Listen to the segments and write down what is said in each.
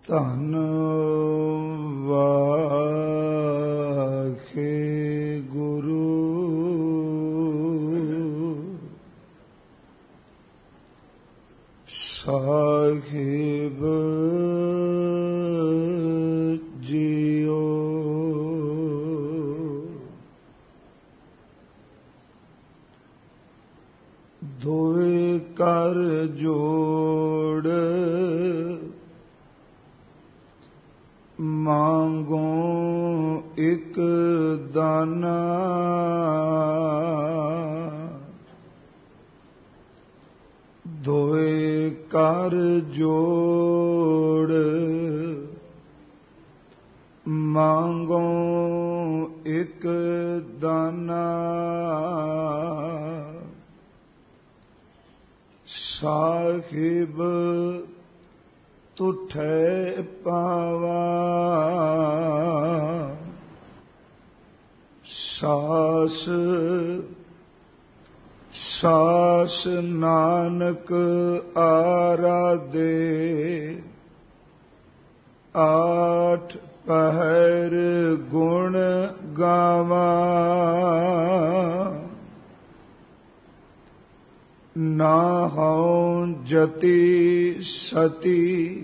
ਧੰਨ ਵਾਹਿਗੁਰੂ ਸਾਹਿਬ ਜੀਓ। ਦੋਏ ਕਰ ਜੋੜ ਮੰਗੋ ਇਕ ਦਾਨਾ, ਦੋਏ ਕਰ ਜੋੜ ਮੰਗੋ ਇਕ ਦਾਨਾ, ਸਾਹਿਬ ਤੁਠੈ ਪਾਵਾ, ਸਾਸ ਸਾਸ ਨਾਨਕ ਆਰਾਧੇ, ਆਠ ਪਹਿਰ ਗੁਣ ਗਾਵਾ, ਨਾ ਹਉ ਜਤੀ ਸਤੀ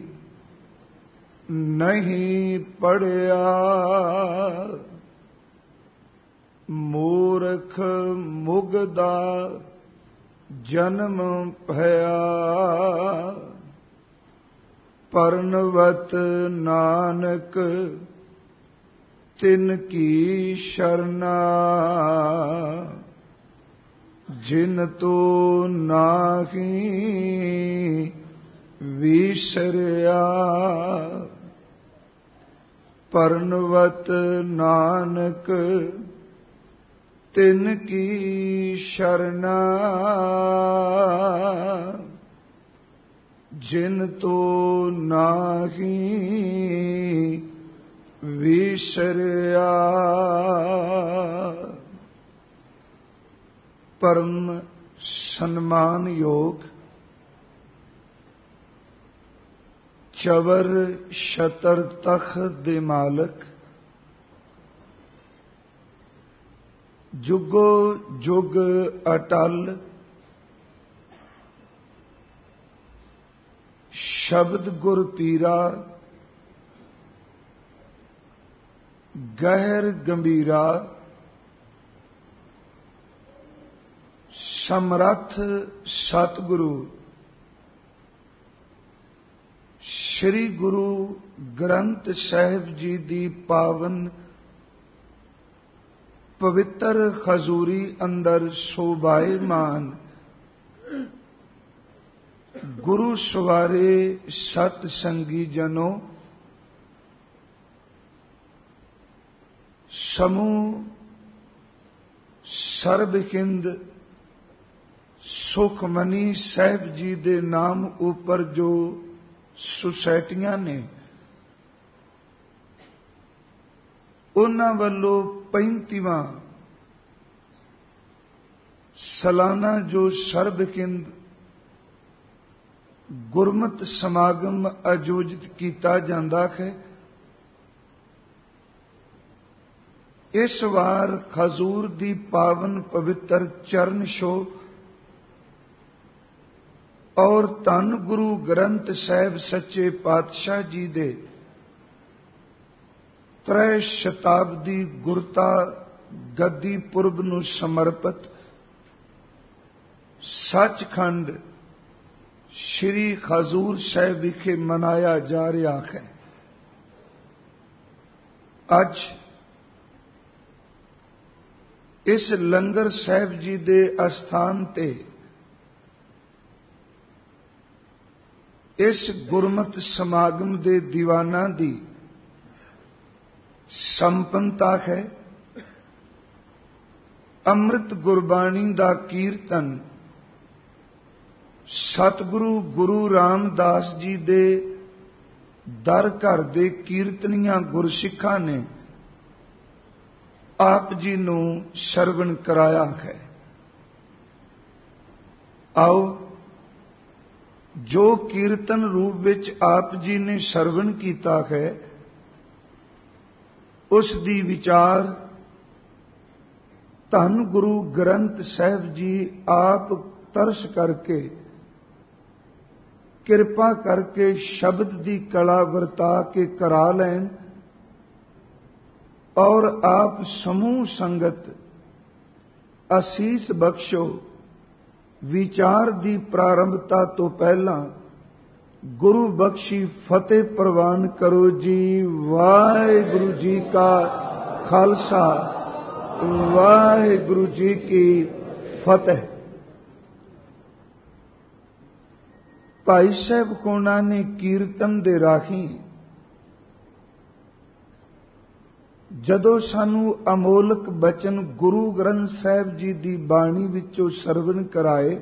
ਨਹੀਂ ਪੜਿਆ, ਮੂਰਖ ਮੁਗਦਾ ਜਨਮ ਭਇਆ, ਪਰਨਵਤ ਨਾਨਕ ਤਿਨ ਕੀ ਸ਼ਰਨਾ, ਜਿਨ ਤੋ ਨਾਹੀ ਵਿਸਰਿਆ, ਪਰਨਵਤ ਨਾਨਕ ਤਿਨ ਕੀ ਸ਼ਰਨਾ, ਜਿਨ ਤੋ ਨਾਹੀ ਵਿਸਰਿਆ। ਪਰਮ ਸਨਮਾਨਯੋਗ ਚਵਰ ਛਤਰ ਤਖਤ ਦੇ ਮਾਲਕ, ਜੁਗੋ ਜੁਗ ਅਟਲ, ਸ਼ਬਦ ਗੁਰ ਪੀਰਾ ਗਹਿਰ ਗੰਭੀਰਾ, ਸਮਰੱਥ ਸਤਿਗੁਰੂ ਸ੍ਰੀ ਗੁਰੂ ਗ੍ਰੰਥ ਸਾਹਿਬ ਜੀ ਦੀ ਪਾਵਨ ਪਵਿੱਤਰ ਖਜ਼ੂਰੀ ਅੰਦਰ ਸ਼ੋਭਾਇਮਾਨ ਗੁਰੂ ਸਵਾਰੇ ਸਤ ਸੰਗੀ ਜਨੋ, ਸਮੂਹ ਸਰਬਹਿੰਦ ਸੁਖਮਨੀ ਸਾਹਿਬ ਜੀ ਦੇ ਨਾਮ ਉੱਪਰ ਜੋ ਸੁਸਾਇਟੀਆਂ ਨੇ, ਉਹਨਾਂ ਵੱਲੋਂ 35ਵਾਂ ਸਾਲਾਨਾ ਜੋ ਸਰਬਹਿੰਦ ਗੁਰਮਤਿ ਸਮਾਗਮ ਆਯੋਜਿਤ ਕੀਤਾ ਜਾਂਦਾ ਹੈ, ਇਸ ਵਾਰ ਖਜ਼ੂਰ ਦੀ ਪਾਵਨ ਪਵਿੱਤਰ ਚਰਨ ਛੋਹ ਔਰ ਧੰਨ ਗੁਰੂ ਗ੍ਰੰਥ ਸਾਹਿਬ ਸੱਚੇ ਪਾਤਸ਼ਾਹ ਜੀ ਦੇ ਤ੍ਰੈ ਸ਼ਤਾਬਦੀ ਗੁਰਤਾ ਗੱਦੀ ਪੁਰਬ ਨੂੰ ਸਮਰਪਿਤ ਸੱਚਖੰਡ ਸ਼੍ਰੀ ਖਜ਼ੂਰ ਸਾਹਿਬ ਵਿਖੇ ਮਨਾਇਆ ਜਾ ਰਿਹਾ ਹੈ। ਅੱਜ ਇਸ ਲੰਗਰ ਸਾਹਿਬ ਜੀ ਦੇ ਅਸਥਾਨ ਤੇ ਇਸ ਗੁਰਮਤਿ ਸਮਾਗਮ ਦੇ ਦੀਵਾਨਾਂ ਦੀ ਸੰਪੰਨਤਾ ਹੈ। ਅੰਮ੍ਰਿਤ ਗੁਰਬਾਣੀ ਦਾ ਕੀਰਤਨ ਸਤਿਗੁਰੂ ਗੁਰੂ ਰਾਮਦਾਸ ਜੀ ਦੇ ਦਰ ਘਰ ਦੇ ਕੀਰਤਨੀਆਂ ਗੁਰਸਿੱਖਾਂ ਨੇ ਆਪ ਜੀ ਨੂੰ ਸਰਵਣ ਕਰਾਇਆ ਹੈ। ਆਓ ਜੋ ਕੀਰਤਨ ਰੂਪ ਵਿੱਚ ਆਪ ਜੀ ਨੇ ਸਰਵਣ ਕੀਤਾ ਹੈ, ਉਸ ਦੀ ਵਿਚਾਰ ਧੰਨ ਗੁਰੂ ਗ੍ਰੰਥ ਸਾਹਿਬ ਜੀ ਆਪ ਤਰਸ ਕਰਕੇ, ਕਿਰਪਾ ਕਰਕੇ ਸ਼ਬਦ ਦੀ ਕਲਾ ਵਰਤਾ ਕੇ ਕਰਾ ਲੈਣ ਔਰ ਆਪ ਸਮੂਹ ਸੰਗਤ ਅਸੀਸ ਬਖਸ਼ੋ। ਵਿਚਾਰ ਦੀ ਪ੍ਰਾਰੰਭਤਾ ਤੋਂ ਪਹਿਲਾਂ ਗੁਰੂ ਬਖਸ਼ੀ ਫਤਿਹ ਪ੍ਰਵਾਨ ਕਰੋ ਜੀ। ਵਾਹਿਗੁਰੂ ਜੀ ਕਾ ਖਾਲਸਾ, ਵਾਹਿਗੁਰੂ ਜੀ ਕੀ ਫਤਿਹ। ਭਾਈ ਸਾਹਿਬ ਕੋਣਾ ਨੇ ਕੀਰਤਨ ਦੇ ਰਾਹੀਂ ਜਦੋਂ ਸਾਨੂੰ ਅਮੋਲਕ ਬਚਨ ਗੁਰੂ ਗ੍ਰੰਥ ਸਾਹਿਬ ਜੀ ਦੀ ਬਾਣੀ ਵਿੱਚੋਂ ਸਰਵਣ ਕਰਾਏ,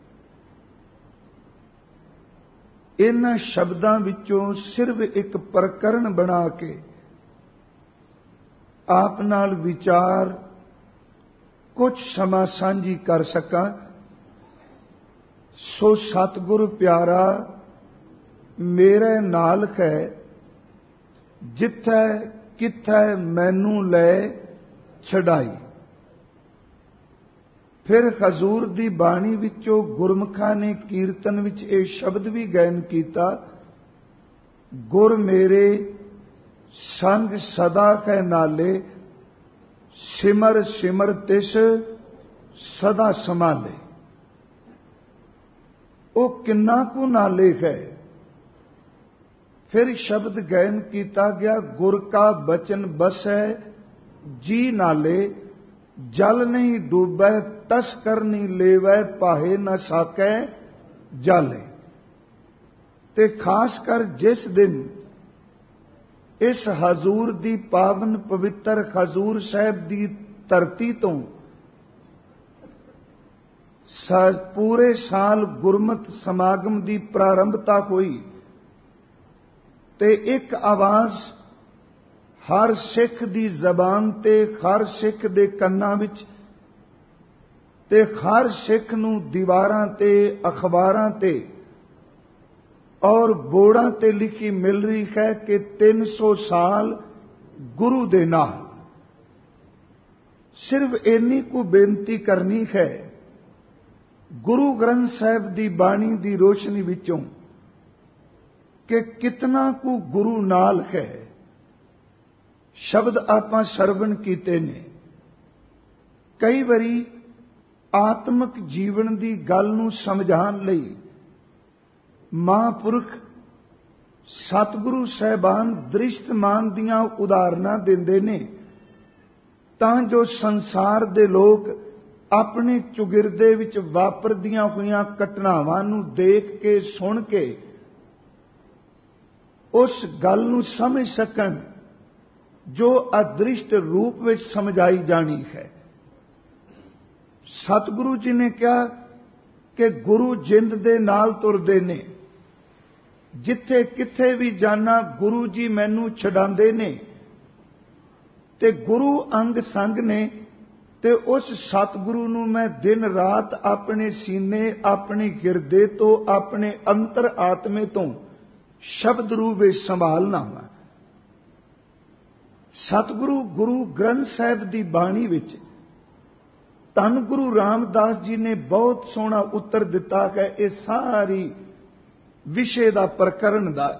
ਇਹਨਾਂ ਸ਼ਬਦਾਂ ਵਿੱਚੋਂ ਸਿਰਫ ਇੱਕ ਪ੍ਰਕਰਨ ਬਣਾ ਕੇ ਆਪ ਨਾਲ ਵਿਚਾਰ ਕੁਝ ਸਮਾਂ ਸਾਂਝੀ ਕਰ ਸਕਾਂ, ਸੋ ਸਤਿਗੁਰ ਪਿਆਰਾ ਮੇਰੇ ਨਾਲ ਹੈ, ਜਿੱਥੈ ਕਿੱਥੈ ਮੈਨੂੰ ਲੈ ਛਡਾਈ। ਫਿਰ ਹਜ਼ੂਰ ਦੀ ਬਾਣੀ ਵਿੱਚੋਂ ਗੁਰਮੁਖਾਂ ਨੇ ਕੀਰਤਨ ਵਿੱਚ ਇਹ ਸ਼ਬਦ ਵੀ ਗਾਇਨ ਕੀਤਾ, ਗੁਰ ਮੇਰੇ ਸੰਗ ਸਦਾ ਕੈ ਨਾਲੇ, ਸਿਮਰ ਸਿਮਰ ਤਿਸ ਸਦਾ ਸੰਭਾਲੇ। ਉਹ ਕਿੰਨਾ ਕੁ ਨਾਲੇ ਹੈ। ਫਿਰ ਸ਼ਬਦ ਗਾਇਨ ਕੀਤਾ ਗਿਆ, ਗੁਰ ਕਾ ਬਚਨ ਬਸੈ ਜੀ ਨਾਲੇ, ਜਲ ਨਹੀਂ ਡੂਬੈ ਤਸਕਰ ਨਹੀਂ ਲੇਵੈ, ਪਾਹੇ ਨਾ ਸਾਕੈ ਜਾਲੇ। ਤੇ ਖਾਸ ਕਰ ਜਿਸ ਦਿਨ ਇਸ ਹਜ਼ੂਰ ਦੀ ਪਾਵਨ ਪਵਿੱਤਰ ਹਜ਼ੂਰ ਸਾਹਿਬ ਦੀ ਧਰਤੀ ਤੋਂ ਪੂਰੇ ਸਾਲ ਗੁਰਮਤਿ ਸਮਾਗਮ ਦੀ ਪ੍ਰਾਰੰਭਤਾ ਹੋਈ ਤੇ ਇੱਕ ਆਵਾਜ਼ ਹਰ ਸਿੱਖ ਦੀ ਜ਼ਬਾਨ ਤੇ, ਹਰ ਸਿੱਖ ਦੇ ਕੰਨਾਂ ਵਿੱਚ ਤੇ ਹਰ ਸਿੱਖ ਨੂੰ ਦੀਵਾਰਾਂ ਤੇ, ਅਖਬਾਰਾਂ ਤੇ ਔਰ ਬੋਰਡਾਂ ਤੇ ਲਿਖੀ ਮਿਲ ਰਹੀ ਹੈ ਕਿ 300 ਸਾਲ ਗੁਰੂ ਦੇ ਨਾਲ। ਸਿਰਫ ਇੰਨੀ ਕੁ ਬੇਨਤੀ ਕਰਨੀ ਹੈ, ਗੁਰੂ ਗ੍ਰੰਥ ਸਾਹਿਬ ਦੀ ਬਾਣੀ ਦੀ ਰੋਸ਼ਨੀ ਵਿੱਚੋਂ ਕਿ ਕਿਤਨਾ ਕੁ ਗੁਰੂ ਨਾਲ ਹੈ। ਸ਼ਬਦ ਆਪਾਂ ਸਰਵਣ ਕੀਤੇ ਨੇ। ਕਈ ਵਾਰੀ ਆਤਮਿਕ ਜੀਵਨ ਦੀ ਗੱਲ ਨੂੰ ਸਮਝਾਉਣ ਲਈ ਮਹਾਂਪੁਰਖ ਸਤਿਗੁਰੂ ਸਾਹਿਬਾਨ ਦ੍ਰਿਸ਼ਟਮਾਨ ਦੀਆਂ ਉਦਾਹਰਨਾਂ ਦਿੰਦੇ ਨੇ, ਤਾਂ ਜੋ ਸੰਸਾਰ ਦੇ ਲੋਕ ਆਪਣੇ ਚੁਗਿਰਦੇ ਵਿੱਚ ਵਾਪਰਦੀਆਂ ਹੋਈਆਂ ਘਟਨਾਵਾਂ ਨੂੰ ਦੇਖ ਕੇ, ਸੁਣ ਕੇ ਉਸ ਗੱਲ ਨੂੰ ਸਮਝ ਸਕਣ ਜੋ ਅਦ੍ਰਿਸ਼ਟ ਰੂਪ ਵਿੱਚ ਸਮਝਾਈ ਜਾਣੀ ਹੈ। ਸਤਿਗੁਰੂ ਜੀ ਨੇ ਕਿਹਾ ਕਿ ਗੁਰੂ ਜਿੰਦ ਦੇ ਨਾਲ ਤੁਰਦੇ ਨੇ, ਜਿੱਥੇ ਕਿੱਥੇ ਵੀ ਜਾਣਾ ਗੁਰੂ ਜੀ ਮੈਨੂੰ ਛਡਾਉਂਦੇ ਨੇ, ਤੇ ਗੁਰੂ ਅੰਗ ਸੰਗ ਨੇ, ਤੇ ਉਸ ਸਤਿਗੁਰੂ ਨੂੰ ਮੈਂ ਦਿਨ ਰਾਤ ਆਪਣੇ ਸੀਨੇ, ਆਪਣੇ ਹਿਰਦੇ ਤੋਂ, ਆਪਣੇ ਅੰਤਰ ਆਤਮੇ ਤੋਂ ਸ਼ਬਦ ਰੂਪ ਵਿੱਚ ਸੰਭਾਲਣਾ ਵਾ। ਸਤਿਗੁਰੂ ਗੁਰੂ ਗ੍ਰੰਥ ਸਾਹਿਬ ਦੀ ਬਾਣੀ ਵਿੱਚ ਧੰਨ ਗੁਰੂ ਰਾਮਦਾਸ ਜੀ ਨੇ ਬਹੁਤ ਸੋਹਣਾ ਉੱਤਰ ਦਿੱਤਾ ਹੈ ਇਹ ਸਾਰੀ ਵਿਸ਼ੇ ਦਾ, ਪ੍ਰਕਰਨ ਦਾ।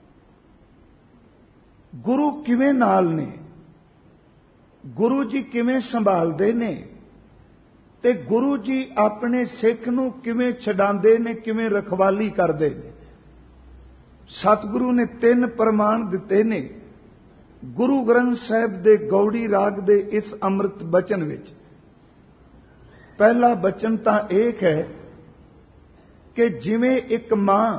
ਗੁਰੂ ਕਿਵੇਂ ਨਾਲ ਨੇ, ਗੁਰੂ ਜੀ ਕਿਵੇਂ ਸੰਭਾਲਦੇ ਨੇ, ਤੇ ਗੁਰੂ ਜੀ ਆਪਣੇ ਸਿੱਖ ਨੂੰ ਕਿਵੇਂ ਛਡਾਉਂਦੇ ਨੇ, ਕਿਵੇਂ ਰਖਵਾਲੀ ਕਰਦੇ ਨੇ। ਸਤਿਗੁਰੂ ਨੇ 3 ਪ੍ਰਮਾਣ ਦਿੱਤੇ ਨੇ ਗੁਰੂ ਗ੍ਰੰਥ ਸਾਹਿਬ ਦੇ ਗੌੜੀ ਰਾਗ ਦੇ ਇਸ ਅੰਮ੍ਰਿਤ ਬਚਨ ਵਿੱਚ। ਪਹਿਲਾ ਬਚਨ ਤਾਂ ਇਹ ਹੈ ਕਿ ਜਿਵੇਂ ਇੱਕ ਮਾਂ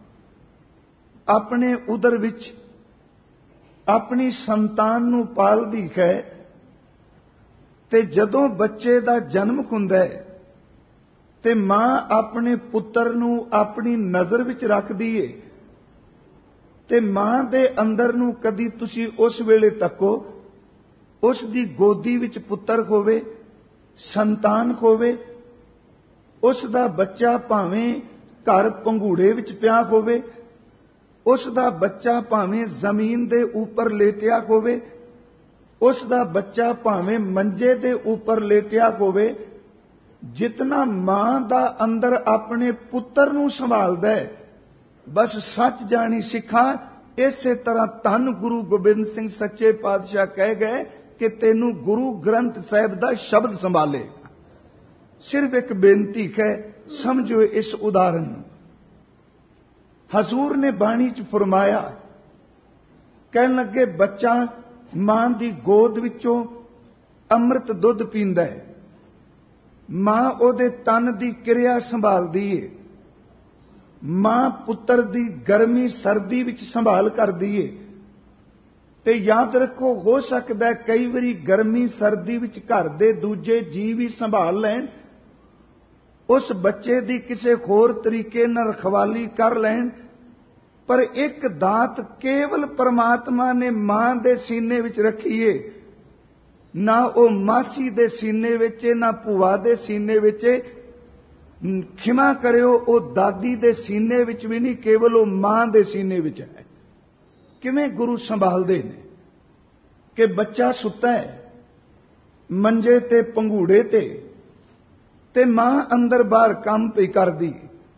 ਆਪਣੇ ਉਦਰ ਵਿੱਚ ਆਪਣੀ ਸੰਤਾਨ ਨੂੰ ਪਾਲਦੀ ਹੈ, ਤੇ ਜਦੋਂ ਬੱਚੇ ਦਾ ਜਨਮ ਹੁੰਦਾ ਹੈ ਤੇ ਮਾਂ ਆਪਣੇ ਪੁੱਤਰ ਨੂੰ ਆਪਣੀ ਨਜ਼ਰ ਵਿੱਚ ਰੱਖਦੀ ਏ, ਤੇ ਮਾਂ ਦੇ ਅੰਦਰ ਨੂੰ ਕਦੀ ਤੁਸੀਂ ਉਸ ਵੇਲੇ ਤੱਕੋ, ਉਸ ਦੀ ਗੋਦੀ ਵਿੱਚ ਪੁੱਤਰ ਹੋਵੇ, ਸੰਤਾਨ ਹੋਵੇ, ਉਸ ਦਾ ਬੱਚਾ ਭਾਵੇਂ ਘਰ ਪੰਘੂੜੇ ਵਿੱਚ ਪਿਆ ਹੋਵੇ, ਉਸ ਦਾ ਬੱਚਾ ਭਾਵੇਂ ਜ਼ਮੀਨ ਦੇ ਉੱਪਰ ਲੇਟਿਆ ਹੋਵੇ, ਉਸ ਦਾ ਬੱਚਾ ਭਾਵੇਂ ਮੰਜੇ ਦੇ ਉੱਪਰ ਲੇਟਿਆ ਹੋਵੇ, ਜਿਤਨਾ ਮਾਂ ਦਾ ਅੰਦਰ ਆਪਣੇ ਪੁੱਤਰ ਨੂੰ ਸੰਭਾਲਦਾ ਹੈ, ਬਸ ਸੱਚ ਜਾਣੀ ਸਿੱਖਾਂ, ਇਸੇ ਤਰ੍ਹਾਂ ਧੰਨ ਗੁਰੂ ਗੋਬਿੰਦ ਸਿੰਘ ਸੱਚੇ ਪਾਤਸ਼ਾਹ ਕਹਿ ਗਏ ਕਿ ਤੈਨੂੰ ਗੁਰੂ ਗ੍ਰੰਥ ਸਾਹਿਬ ਦਾ ਸ਼ਬਦ ਸੰਭਾਲੇ। ਸਿਰਫ ਇੱਕ ਬੇਨਤੀ ਹੈ, ਸਮਝੋ ਇਸ ਉਦਾਹਰਨ ਨੂੰ। ਹਜ਼ੂਰ ਨੇ ਬਾਣੀ 'ਚ ਫਰਮਾਇਆ, ਕਹਿਣ ਲੱਗੇ ਬੱਚਾ ਮਾਂ ਦੀ ਗੋਦ ਵਿੱਚੋਂ ਅੰਮ੍ਰਿਤ ਦੁੱਧ ਪੀਂਦਾ ਹੈ, ਮਾਂ ਉਹਦੇ ਤਨ ਦੀ ਕਿਰਿਆ ਸੰਭਾਲਦੀ ਏ, ਮਾਂ ਪੁੱਤਰ ਦੀ ਗਰਮੀ ਸਰਦੀ ਵਿੱਚ ਸੰਭਾਲ ਕਰਦੀ ਏ। ਤੇ ਯਾਦ ਰੱਖੋ, ਹੋ ਸਕਦਾ ਕਈ ਵਾਰੀ ਗਰਮੀ ਸਰਦੀ ਵਿੱਚ ਘਰ ਦੇ ਦੂਜੇ ਜੀਵ ਵੀ ਸੰਭਾਲ ਲੈਣ, ਉਸ ਬੱਚੇ ਦੀ ਕਿਸੇ ਹੋਰ ਤਰੀਕੇ ਨਾਲ ਰਖਵਾਲੀ ਕਰ ਲੈਣ, ਪਰ ਇੱਕ ਦਾਤ ਕੇਵਲ ਪਰਮਾਤਮਾ ਨੇ ਮਾਂ ਦੇ ਸੀਨੇ ਵਿੱਚ ਰੱਖੀ ਏ। ਨਾ ਉਹ ਮਾਸੀ ਦੇ ਸੀਨੇ ਵਿੱਚ, ਨਾ ਭੂਆ ਦੇ ਸੀਨੇ ਵਿੱਚ, ਖਿਮਾ ਕਰਿਓ, ਉਹ ਦਾਦੀ ਦੇ ਸੀਨੇ ਵਿੱਚ ਵੀ ਨਹੀਂ, ਕੇਵਲ ਉਹ ਮਾਂ ਦੇ ਸੀਨੇ ਵਿੱਚ ਹੈ। ਕਿਵੇਂ ਗੁਰੂ ਸੰਭਾਲਦੇ ਨੇ ਕਿ ਬੱਚਾ ਸੁੱਤਾ ਹੈ ਮੰਜੇ ਤੇ ਪੰਘੂੜੇ ਤੇ ਮਾਂ ਅੰਦਰ ਬਾਹਰ ਕੰਮ ਪਈ ਕਰਦੀ।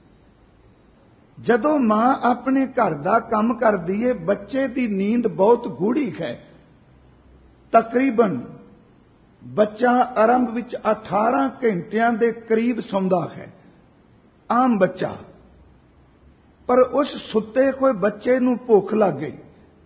ਜਦੋਂ ਮਾਂ ਆਪਣੇ ਘਰ ਦਾ ਕੰਮ ਕਰਦੀ ਏ, ਬੱਚੇ ਦੀ ਨੀਂਦ ਬਹੁਤ ਗੂੜੀ ਹੈ। ਤਕਰੀਬਨ ਬੱਚਾ ਆਰੰਭ ਵਿੱਚ 18 ਘੰਟਿਆਂ ਦੇ ਕਰੀਬ ਸੌਂਦਾ ਹੈ, ਆਮ ਬੱਚਾ। ਪਰ ਉਸ ਸੁੱਤੇ ਹੋਏ ਬੱਚੇ ਨੂੰ ਭੁੱਖ ਲੱਗ ਗਈ,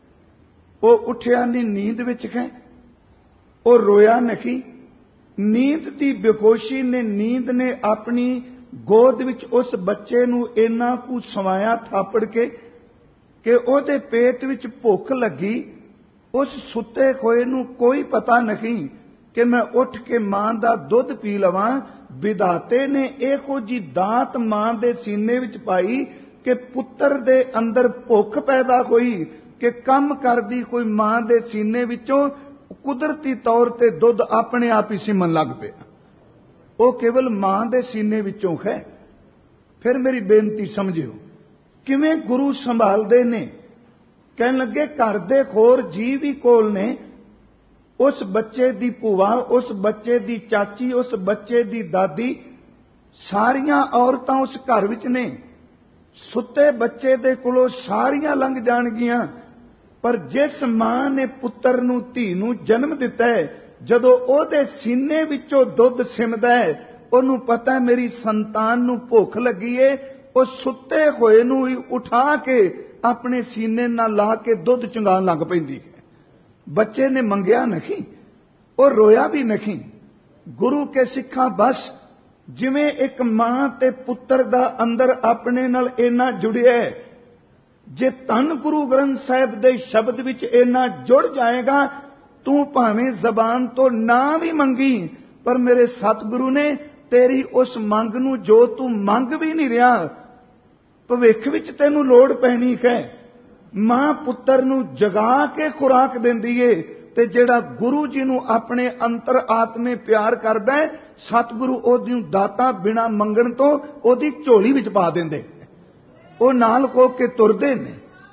ਉਹ ਉੱਠਿਆ ਨਹੀਂ, ਨੀਂਦ ਵਿੱਚ ਹੈ, ਉਹ ਰੋਇਆ ਨਹੀਂ। ਨੀਂਦ ਦੀ ਬੇਖੁਸ਼ੀ ਨੇ, ਨੀਂਦ ਨੇ ਆਪਣੀ ਗੋਦ ਵਿੱਚ ਉਸ ਬੱਚੇ ਨੂੰ ਇੰਨਾ ਕੁ ਸਵਾਇਆ ਥਾਪੜ ਕੇ ਕਿ ਉਹਦੇ ਪੇਟ ਵਿੱਚ ਭੁੱਖ ਲੱਗੀ। ਉਸ ਸੁੱਤੇ ਹੋਏ ਨੂੰ ਕੋਈ ਪਤਾ ਨਹੀਂ ਕਿ ਮੈਂ ਉੱਠ ਕੇ ਮਾਂ ਦਾ ਦੁੱਧ ਪੀ ਲਵਾਂ। ਵਿਧਾਤੇ ਨੇ ਇਹੋ ਜੀ ਦਾਤ ਮਾਂ ਦੇ ਸੀਨੇ ਵਿੱਚ ਪਾਈ ਕਿ ਪੁੱਤਰ ਦੇ ਅੰਦਰ ਭੁੱਖ ਪੈਦਾ ਹੋਈ ਕਿ ਕੰਮ ਕਰਦੀ ਕੋਈ ਮਾਂ ਦੇ ਸੀਨੇ ਵਿੱਚੋਂ ਕੁਦਰਤੀ ਤੌਰ ਤੇ ਦੁੱਧ ਆਪਣੇ ਆਪ ਹੀ ਸਿਮਣ ਲੱਗ ਪਿਆ। ਉਹ ਕੇਵਲ ਮਾਂ ਦੇ ਸੀਨੇ ਵਿੱਚੋਂ ਹੈ। ਫਿਰ ਮੇਰੀ ਬੇਨਤੀ ਸਮਝਿਓ, ਕਿਵੇਂ ਗੁਰੂ ਸੰਭਾਲਦੇ ਨੇ। ਕਹਿਣ ਲੱਗੇ ਘਰ ਦੇ ਹੋਰ ਜੀਵ ਵੀ ਕੋਲ ਨੇ, ਉਸ ਬੱਚੇ ਦੀ ਭੂਆ, ਉਸ ਬੱਚੇ ਦੀ ਚਾਚੀ, ਉਸ ਬੱਚੇ ਦੀ ਦਾਦੀ, ਸਾਰੀਆਂ ਔਰਤਾਂ ਉਸ ਘਰ ਵਿੱਚ ਨੇ। ਸੁੱਤੇ ਬੱਚੇ ਦੇ ਕੋਲੋਂ ਸਾਰੀਆਂ ਲੰਘ ਜਾਣਗੀਆਂ, ਪਰ ਜਿਸ ਮਾਂ ਨੇ ਪੁੱਤਰ ਨੂੰ, ਧੀ ਨੂੰ ਜਨਮ ਦਿੱਤਾ ਹੈ, ਜਦੋਂ ਉਹਦੇ ਸੀਨੇ ਵਿੱਚੋਂ ਦੁੱਧ ਸਿਮਦਾ ਹੈ, ਉਹਨੂੰ ਪਤਾ ਮੇਰੀ ਸੰਤਾਨ ਨੂੰ ਭੁੱਖ ਲੱਗੀ ਏ, ਉਹ ਸੁੱਤੇ ਹੋਏ ਨੂੰ ਹੀ ਉਠਾ ਕੇ ਆਪਣੇ ਸੀਨੇ ਨਾਲ ਲਾ ਕੇ ਦੁੱਧ ਚੁੰਗਾਉਣ ਲੱਗ ਪੈਂਦੀ ਹੈ। ਬੱਚੇ ਨੇ ਮੰਗਿਆ ਨਹੀਂ, ਉਹ ਰੋਇਆ ਵੀ ਨਹੀਂ। ਗੁਰੂ ਕੇ ਸਿੱਖਾਂ ਬਸ ਜਿਵੇਂ ਇੱਕ ਮਾਂ ਤੇ ਪੁੱਤਰ ਦਾ ਅੰਦਰ ਆਪਣੇ ਨਾਲ ਇੰਨਾ ਜੁੜਿਆ ਹੈ, ਜੇ ਧੰਨ ਗੁਰੂ ਗ੍ਰੰਥ ਸਾਹਿਬ ਦੇ ਸ਼ਬਦ ਵਿੱਚ ਇੰਨਾ ਜੁੜ ਜਾਏਗਾ, ਤੂੰ ਭਾਵੇਂ ਜ਼ਬਾਨ ਤੋਂ ਨਾ ਵੀ ਮੰਗੀ, ਪਰ ਮੇਰੇ ਸਤਿਗੁਰੂ ਨੇ ਤੇਰੀ ਉਸ ਮੰਗ ਨੂੰ, ਜੋ ਤੂੰ ਮੰਗ ਵੀ ਨਹੀਂ ਰਿਹਾ, ਭਵਿੱਖ ਵਿੱਚ ਤੈਨੂੰ ਲੋੜ ਪੈਣੀ ਹੈ। ਮਾਂ ਪੁੱਤਰ ਨੂੰ ਜਗਾ ਕੇ ਖੁਰਾਕ ਦਿੰਦੀ ਏ, ਤੇ ਜਿਹੜਾ ਗੁਰੂ ਜੀ ਨੂੰ ਆਪਣੇ ਅੰਤਰ ਆਤਮੇ ਪਿਆਰ ਕਰਦਾ ਹੈ, ਸਤਿਗੁਰੂ ਉਹਦੀ ਦਾਤਾ ਬਿਨਾ ਮੰਗਣ ਤੋਂ ਉਹਦੀ ਝੋਲੀ ਵਿੱਚ ਪਾ ਦਿੰਦੇ। ਉਹ ਨਾਲ ਕੋ ਕੇ ਤੁਰਦੇ ਨੇ।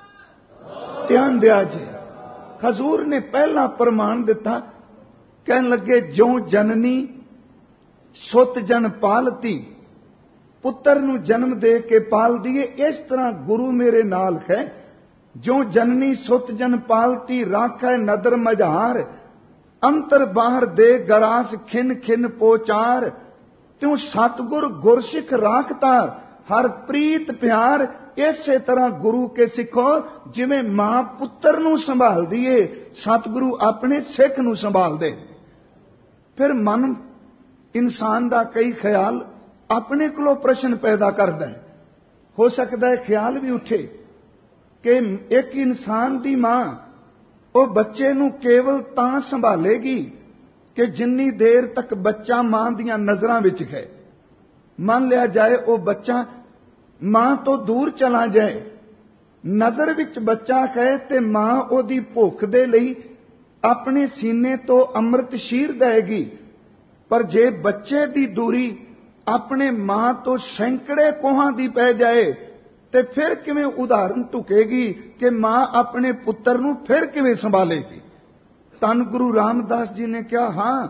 ਧਿਆਨ ਦਿਆ ਜੀ, ਹਜ਼ੂਰ ਨੇ ਪਹਿਲਾ ਪ੍ਰਮਾਣ ਦਿੱਤਾ, ਕਹਿਣ ਲੱਗੇ ਜਿਉ ਜਨਨੀ ਸੁਤ ਜਨ ਪਾਲਤੀ, ਪੁੱਤਰ ਨੂੰ ਜਨਮ ਦੇ ਕੇ ਪਾਲਦੀ ਏ, ਇਸ ਤਰ੍ਹਾਂ ਗੁਰੂ ਮੇਰੇ ਨਾਲ ਹੈ। ਜੋ ਜਨਨੀ ਸੁਤ ਜਨ ਪਾਲਤੀ, ਰਾਖੈ ਨਦਰ ਮਝਾਰ, ਅੰਤਰ ਬਾਹਰ ਦੇ ਗਰਾਸ ਖਿਨ ਖਿਨ ਪੋਚਾਰ, ਤਿਉ ਸਤਿਗੁਰ ਗੁਰਸਿੱਖ ਰਾਖਤਾ, ਹਰ ਪ੍ਰੀਤ ਪਿਆਰ। ਇਸੇ ਤਰ੍ਹਾਂ ਗੁਰੂ ਕੇ ਸਿੱਖੋ, ਜਿਵੇਂ ਮਾਂ ਪੁੱਤਰ ਨੂੰ ਸੰਭਾਲਦੀ ਏ, ਸਤਿਗੁਰੂ ਆਪਣੇ ਸਿੱਖ ਨੂੰ ਸੰਭਾਲਦੇ। ਫਿਰ ਮਨ ਇਨਸਾਨ ਦਾ ਕਈ ਖਿਆਲ ਆਪਣੇ ਕੋਲੋਂ ਪ੍ਰਸ਼ਨ ਪੈਦਾ ਕਰਦਾ ਹੈ। ਹੋ ਸਕਦਾ ਹੈ ਖਿਆਲ ਵੀ ਉੱਠੇ ਕਿ ਇੱਕ ਇਨਸਾਨ ਦੀ ਮਾਂ ਉਹ ਬੱਚੇ ਨੂੰ ਕੇਵਲ ਤਾਂ ਸੰਭਾਲੇਗੀ ਕਿ ਜਿੰਨੀ ਦੇਰ ਤੱਕ ਬੱਚਾ ਮਾਂ ਦੀਆਂ ਨਜ਼ਰਾਂ ਵਿੱਚ ਹੈ। ਮੰਨ ਲਿਆ ਜਾਏ ਉਹ ਬੱਚਾ ਮਾਂ ਤੋਂ ਦੂਰ ਚਲਾ ਜਾਏ, ਨਜ਼ਰ ਵਿੱਚ ਬੱਚਾ ਹੈ, ਤੇ ਮਾਂ ਉਹਦੀ ਭੁੱਖ ਦੇ ਲਈ ਆਪਣੇ ਸੀਨੇ ਤੋਂ ਅੰਮ੍ਰਿਤ ਸ਼ੀਰ ਦੇਗੀ। ਪਰ ਜੇ ਬੱਚੇ ਦੀ ਦੂਰੀ ਆਪਣੇ ਮਾਂ ਤੋਂ ਸੈਂਕੜੇ ਕੋਹਾਂ ਦੀ ਪੈ ਜਾਏ ਤੇ ਫਿਰ ਕਿਵੇਂ ਉਦਾਹਰਨ ਢੁਕੇਗੀ ਕਿ ਮਾਂ ਆਪਣੇ ਪੁੱਤਰ ਨੂੰ ਫਿਰ ਕਿਵੇਂ ਸੰਭਾਲੇਗੀ। ਧੰਨ ਗੁਰੂ ਰਾਮਦਾਸ ਜੀ ਨੇ ਕਿਹਾ, ਹਾਂ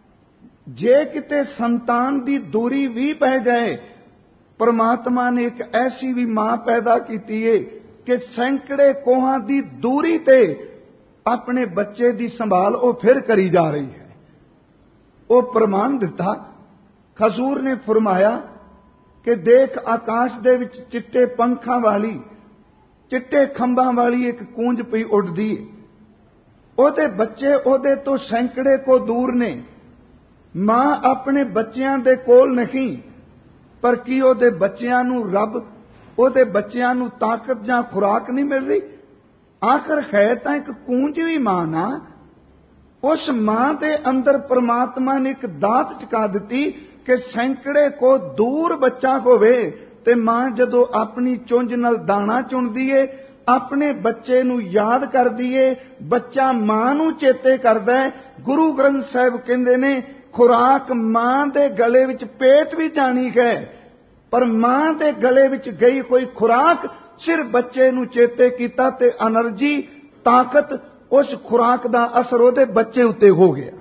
ਜੇ ਕਿਤੇ ਸੰਤਾਨ ਦੀ ਦੂਰੀ ਵੀ ਪੈ ਜਾਏ, ਪਰਮਾਤਮਾ ਨੇ ਇੱਕ ਐਸੀ ਵੀ ਮਾਂ ਪੈਦਾ ਕੀਤੀ ਏ ਕਿ ਸੈਂਕੜੇ ਕੋਹਾਂ ਦੀ ਦੂਰੀ ਤੇ ਆਪਣੇ ਬੱਚੇ ਦੀ ਸੰਭਾਲ ਉਹ ਫਿਰ ਕਰੀ ਜਾ ਰਹੀ ਹੈ। ਉਹ ਪ੍ਰਮਾਣ ਦਿੱਤਾ। ਹਜ਼ੂਰ ਨੇ ਫਰਮਾਇਆ ਕਿ ਦੇਖ, ਆਕਾਸ਼ ਦੇ ਵਿੱਚ ਚਿੱਟੇ ਪੰਖਾਂ ਵਾਲੀ, ਚਿੱਟੇ ਖੰਭਾਂ ਵਾਲੀ ਇੱਕ ਕੂੰਜ ਪਈ ਉੱਡਦੀ ਏ। ਉਹਦੇ ਬੱਚੇ ਉਹਦੇ ਤੋਂ ਸੈਂਕੜੇ ਕੋ ਦੂਰ ਨੇ। ਮਾਂ ਆਪਣੇ ਬੱਚਿਆਂ ਦੇ ਕੋਲ ਨਹੀਂ, ਪਰ ਕੀ ਉਹਦੇ ਬੱਚਿਆਂ ਨੂੰ ਰੱਬ, ਉਹਦੇ ਬੱਚਿਆਂ ਨੂੰ ਤਾਕਤ ਜਾਂ ਖੁਰਾਕ ਨਹੀਂ ਮਿਲ ਰਹੀ? ਆਖਰ ਹੈ ਤਾਂ ਇੱਕ ਕੂੰਜ ਵੀ ਮਾਂ ਨਾ। ਉਸ ਮਾਂ ਦੇ ਅੰਦਰ ਪਰਮਾਤਮਾ ਨੇ ਇੱਕ ਦਾਤ ਟਿਕਾ ਦਿੱਤੀ ਕਿ ਸੈਂਕੜੇ ਕੋ ਦੂਰ ਬੱਚਾ ਹੋਵੇ ਤੇ ਮਾਂ ਜਦੋਂ ਆਪਣੀ ਚੁੰਝ ਨਾਲ ਦਾਣਾ ਚੁਣਦੀ ਏ, ਆਪਣੇ ਬੱਚੇ ਨੂੰ ਯਾਦ ਕਰਦੀ ਏ, ਬੱਚਾ ਮਾਂ ਨੂੰ ਚੇਤੇ ਕਰਦਾ ਹੈ। ਗੁਰੂ ਗ੍ਰੰਥ ਸਾਹਿਬ ਕਹਿੰਦੇ ਨੇ, ਖੁਰਾਕ ਮਾਂ ਦੇ ਗਲੇ ਵਿੱਚ ਪੇਟ ਵੀ ਜਾਣੀ ਹੈ, ਪਰ ਮਾਂ ਦੇ ਗਲੇ ਵਿੱਚ ਗਈ ਕੋਈ ਖੁਰਾਕ ਸਿਰ ਬੱਚੇ ਨੂੰ ਚੇਤੇ ਕੀਤਾ ਤੇ એનર્ਜੀ, ਤਾਕਤ, ਉਸ ਖੁਰਾਕ ਦਾ ਅਸਰ ਉਹਦੇ ਬੱਚੇ ਉੱਤੇ ਹੋ ਗਿਆ।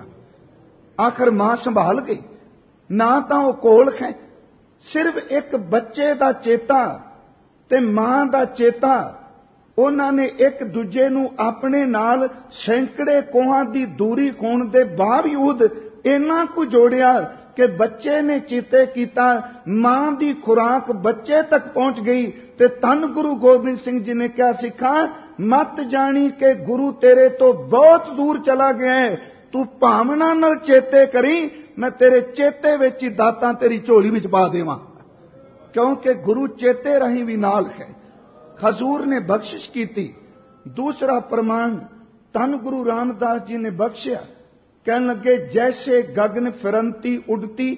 ਆਖਰ ਮਾਂ ਸੰਭਾਲ ਗਈ। ਨਾ ਤਾਂ ਉਹ ਕੋਲ ਹੈ, ਸਿਰਫ ਇੱਕ ਬੱਚੇ ਦਾ ਚੇਤਾ ਤੇ ਮਾਂ ਦਾ ਚੇਤਾ, ਉਹਨਾਂ ਨੇ ਇੱਕ ਦੂਜੇ ਨੂੰ ਆਪਣੇ ਨਾਲ ਸੈਂਕੜੇ ਕੋਹਾਂ ਦੀ ਦੂਰੀ ਹੋਣ ਦੇ ਬਾਵਜੂਦ ਇੰਨਾ ਕੁ ਜੋੜਿਆ ਕਿ ਬੱਚੇ ਨੇ ਚੇਤੇ ਕੀਤਾ, ਮਾਂ ਦੀ ਖੁਰਾਕ ਬੱਚੇ ਤੱਕ ਪਹੁੰਚ ਗਈ। ਤੇ ਧੰਨ ਗੁਰੂ ਗੋਬਿੰਦ ਸਿੰਘ ਜੀ ਨੇ ਕਿਹਾ, ਸਿੱਖਾਂ ਮਤ ਜਾਣੀ ਕਿ ਗੁਰੂ ਤੇਰੇ ਤੋਂ ਬਹੁਤ ਦੂਰ ਚਲਾ ਗਿਆ ਹੈ, ਤੂੰ ਭਾਵਨਾ ਨਾਲ ਚੇਤੇ ਕਰੀ, ਮੈਂ ਤੇਰੇ ਚੇਤੇ ਵਿੱਚ ਹੀ ਦਾਤਾਂ ਤੇਰੀ ਝੋਲੀ ਵਿੱਚ ਪਾ ਦੇਵਾਂ, ਕਿਉਂਕਿ ਗੁਰੂ ਚੇਤੇ ਰਾਹੀਂ ਵੀ ਨਾਲ ਹੈ। ਹਜ਼ੂਰ ਨੇ ਬਖਸ਼ਿਸ਼ ਕੀਤੀ। ਦੂਸਰਾ ਪ੍ਰਮਾਣ ਧੰਨ ਗੁਰੂ ਰਾਮਦਾਸ ਜੀ ਨੇ ਬਖਸ਼ਿਆ। ਕਹਿਣ ਲੱਗੇ, ਜੈਸੇ ਗगन ਫਿਰੰਤੀ ਉਡਤੀ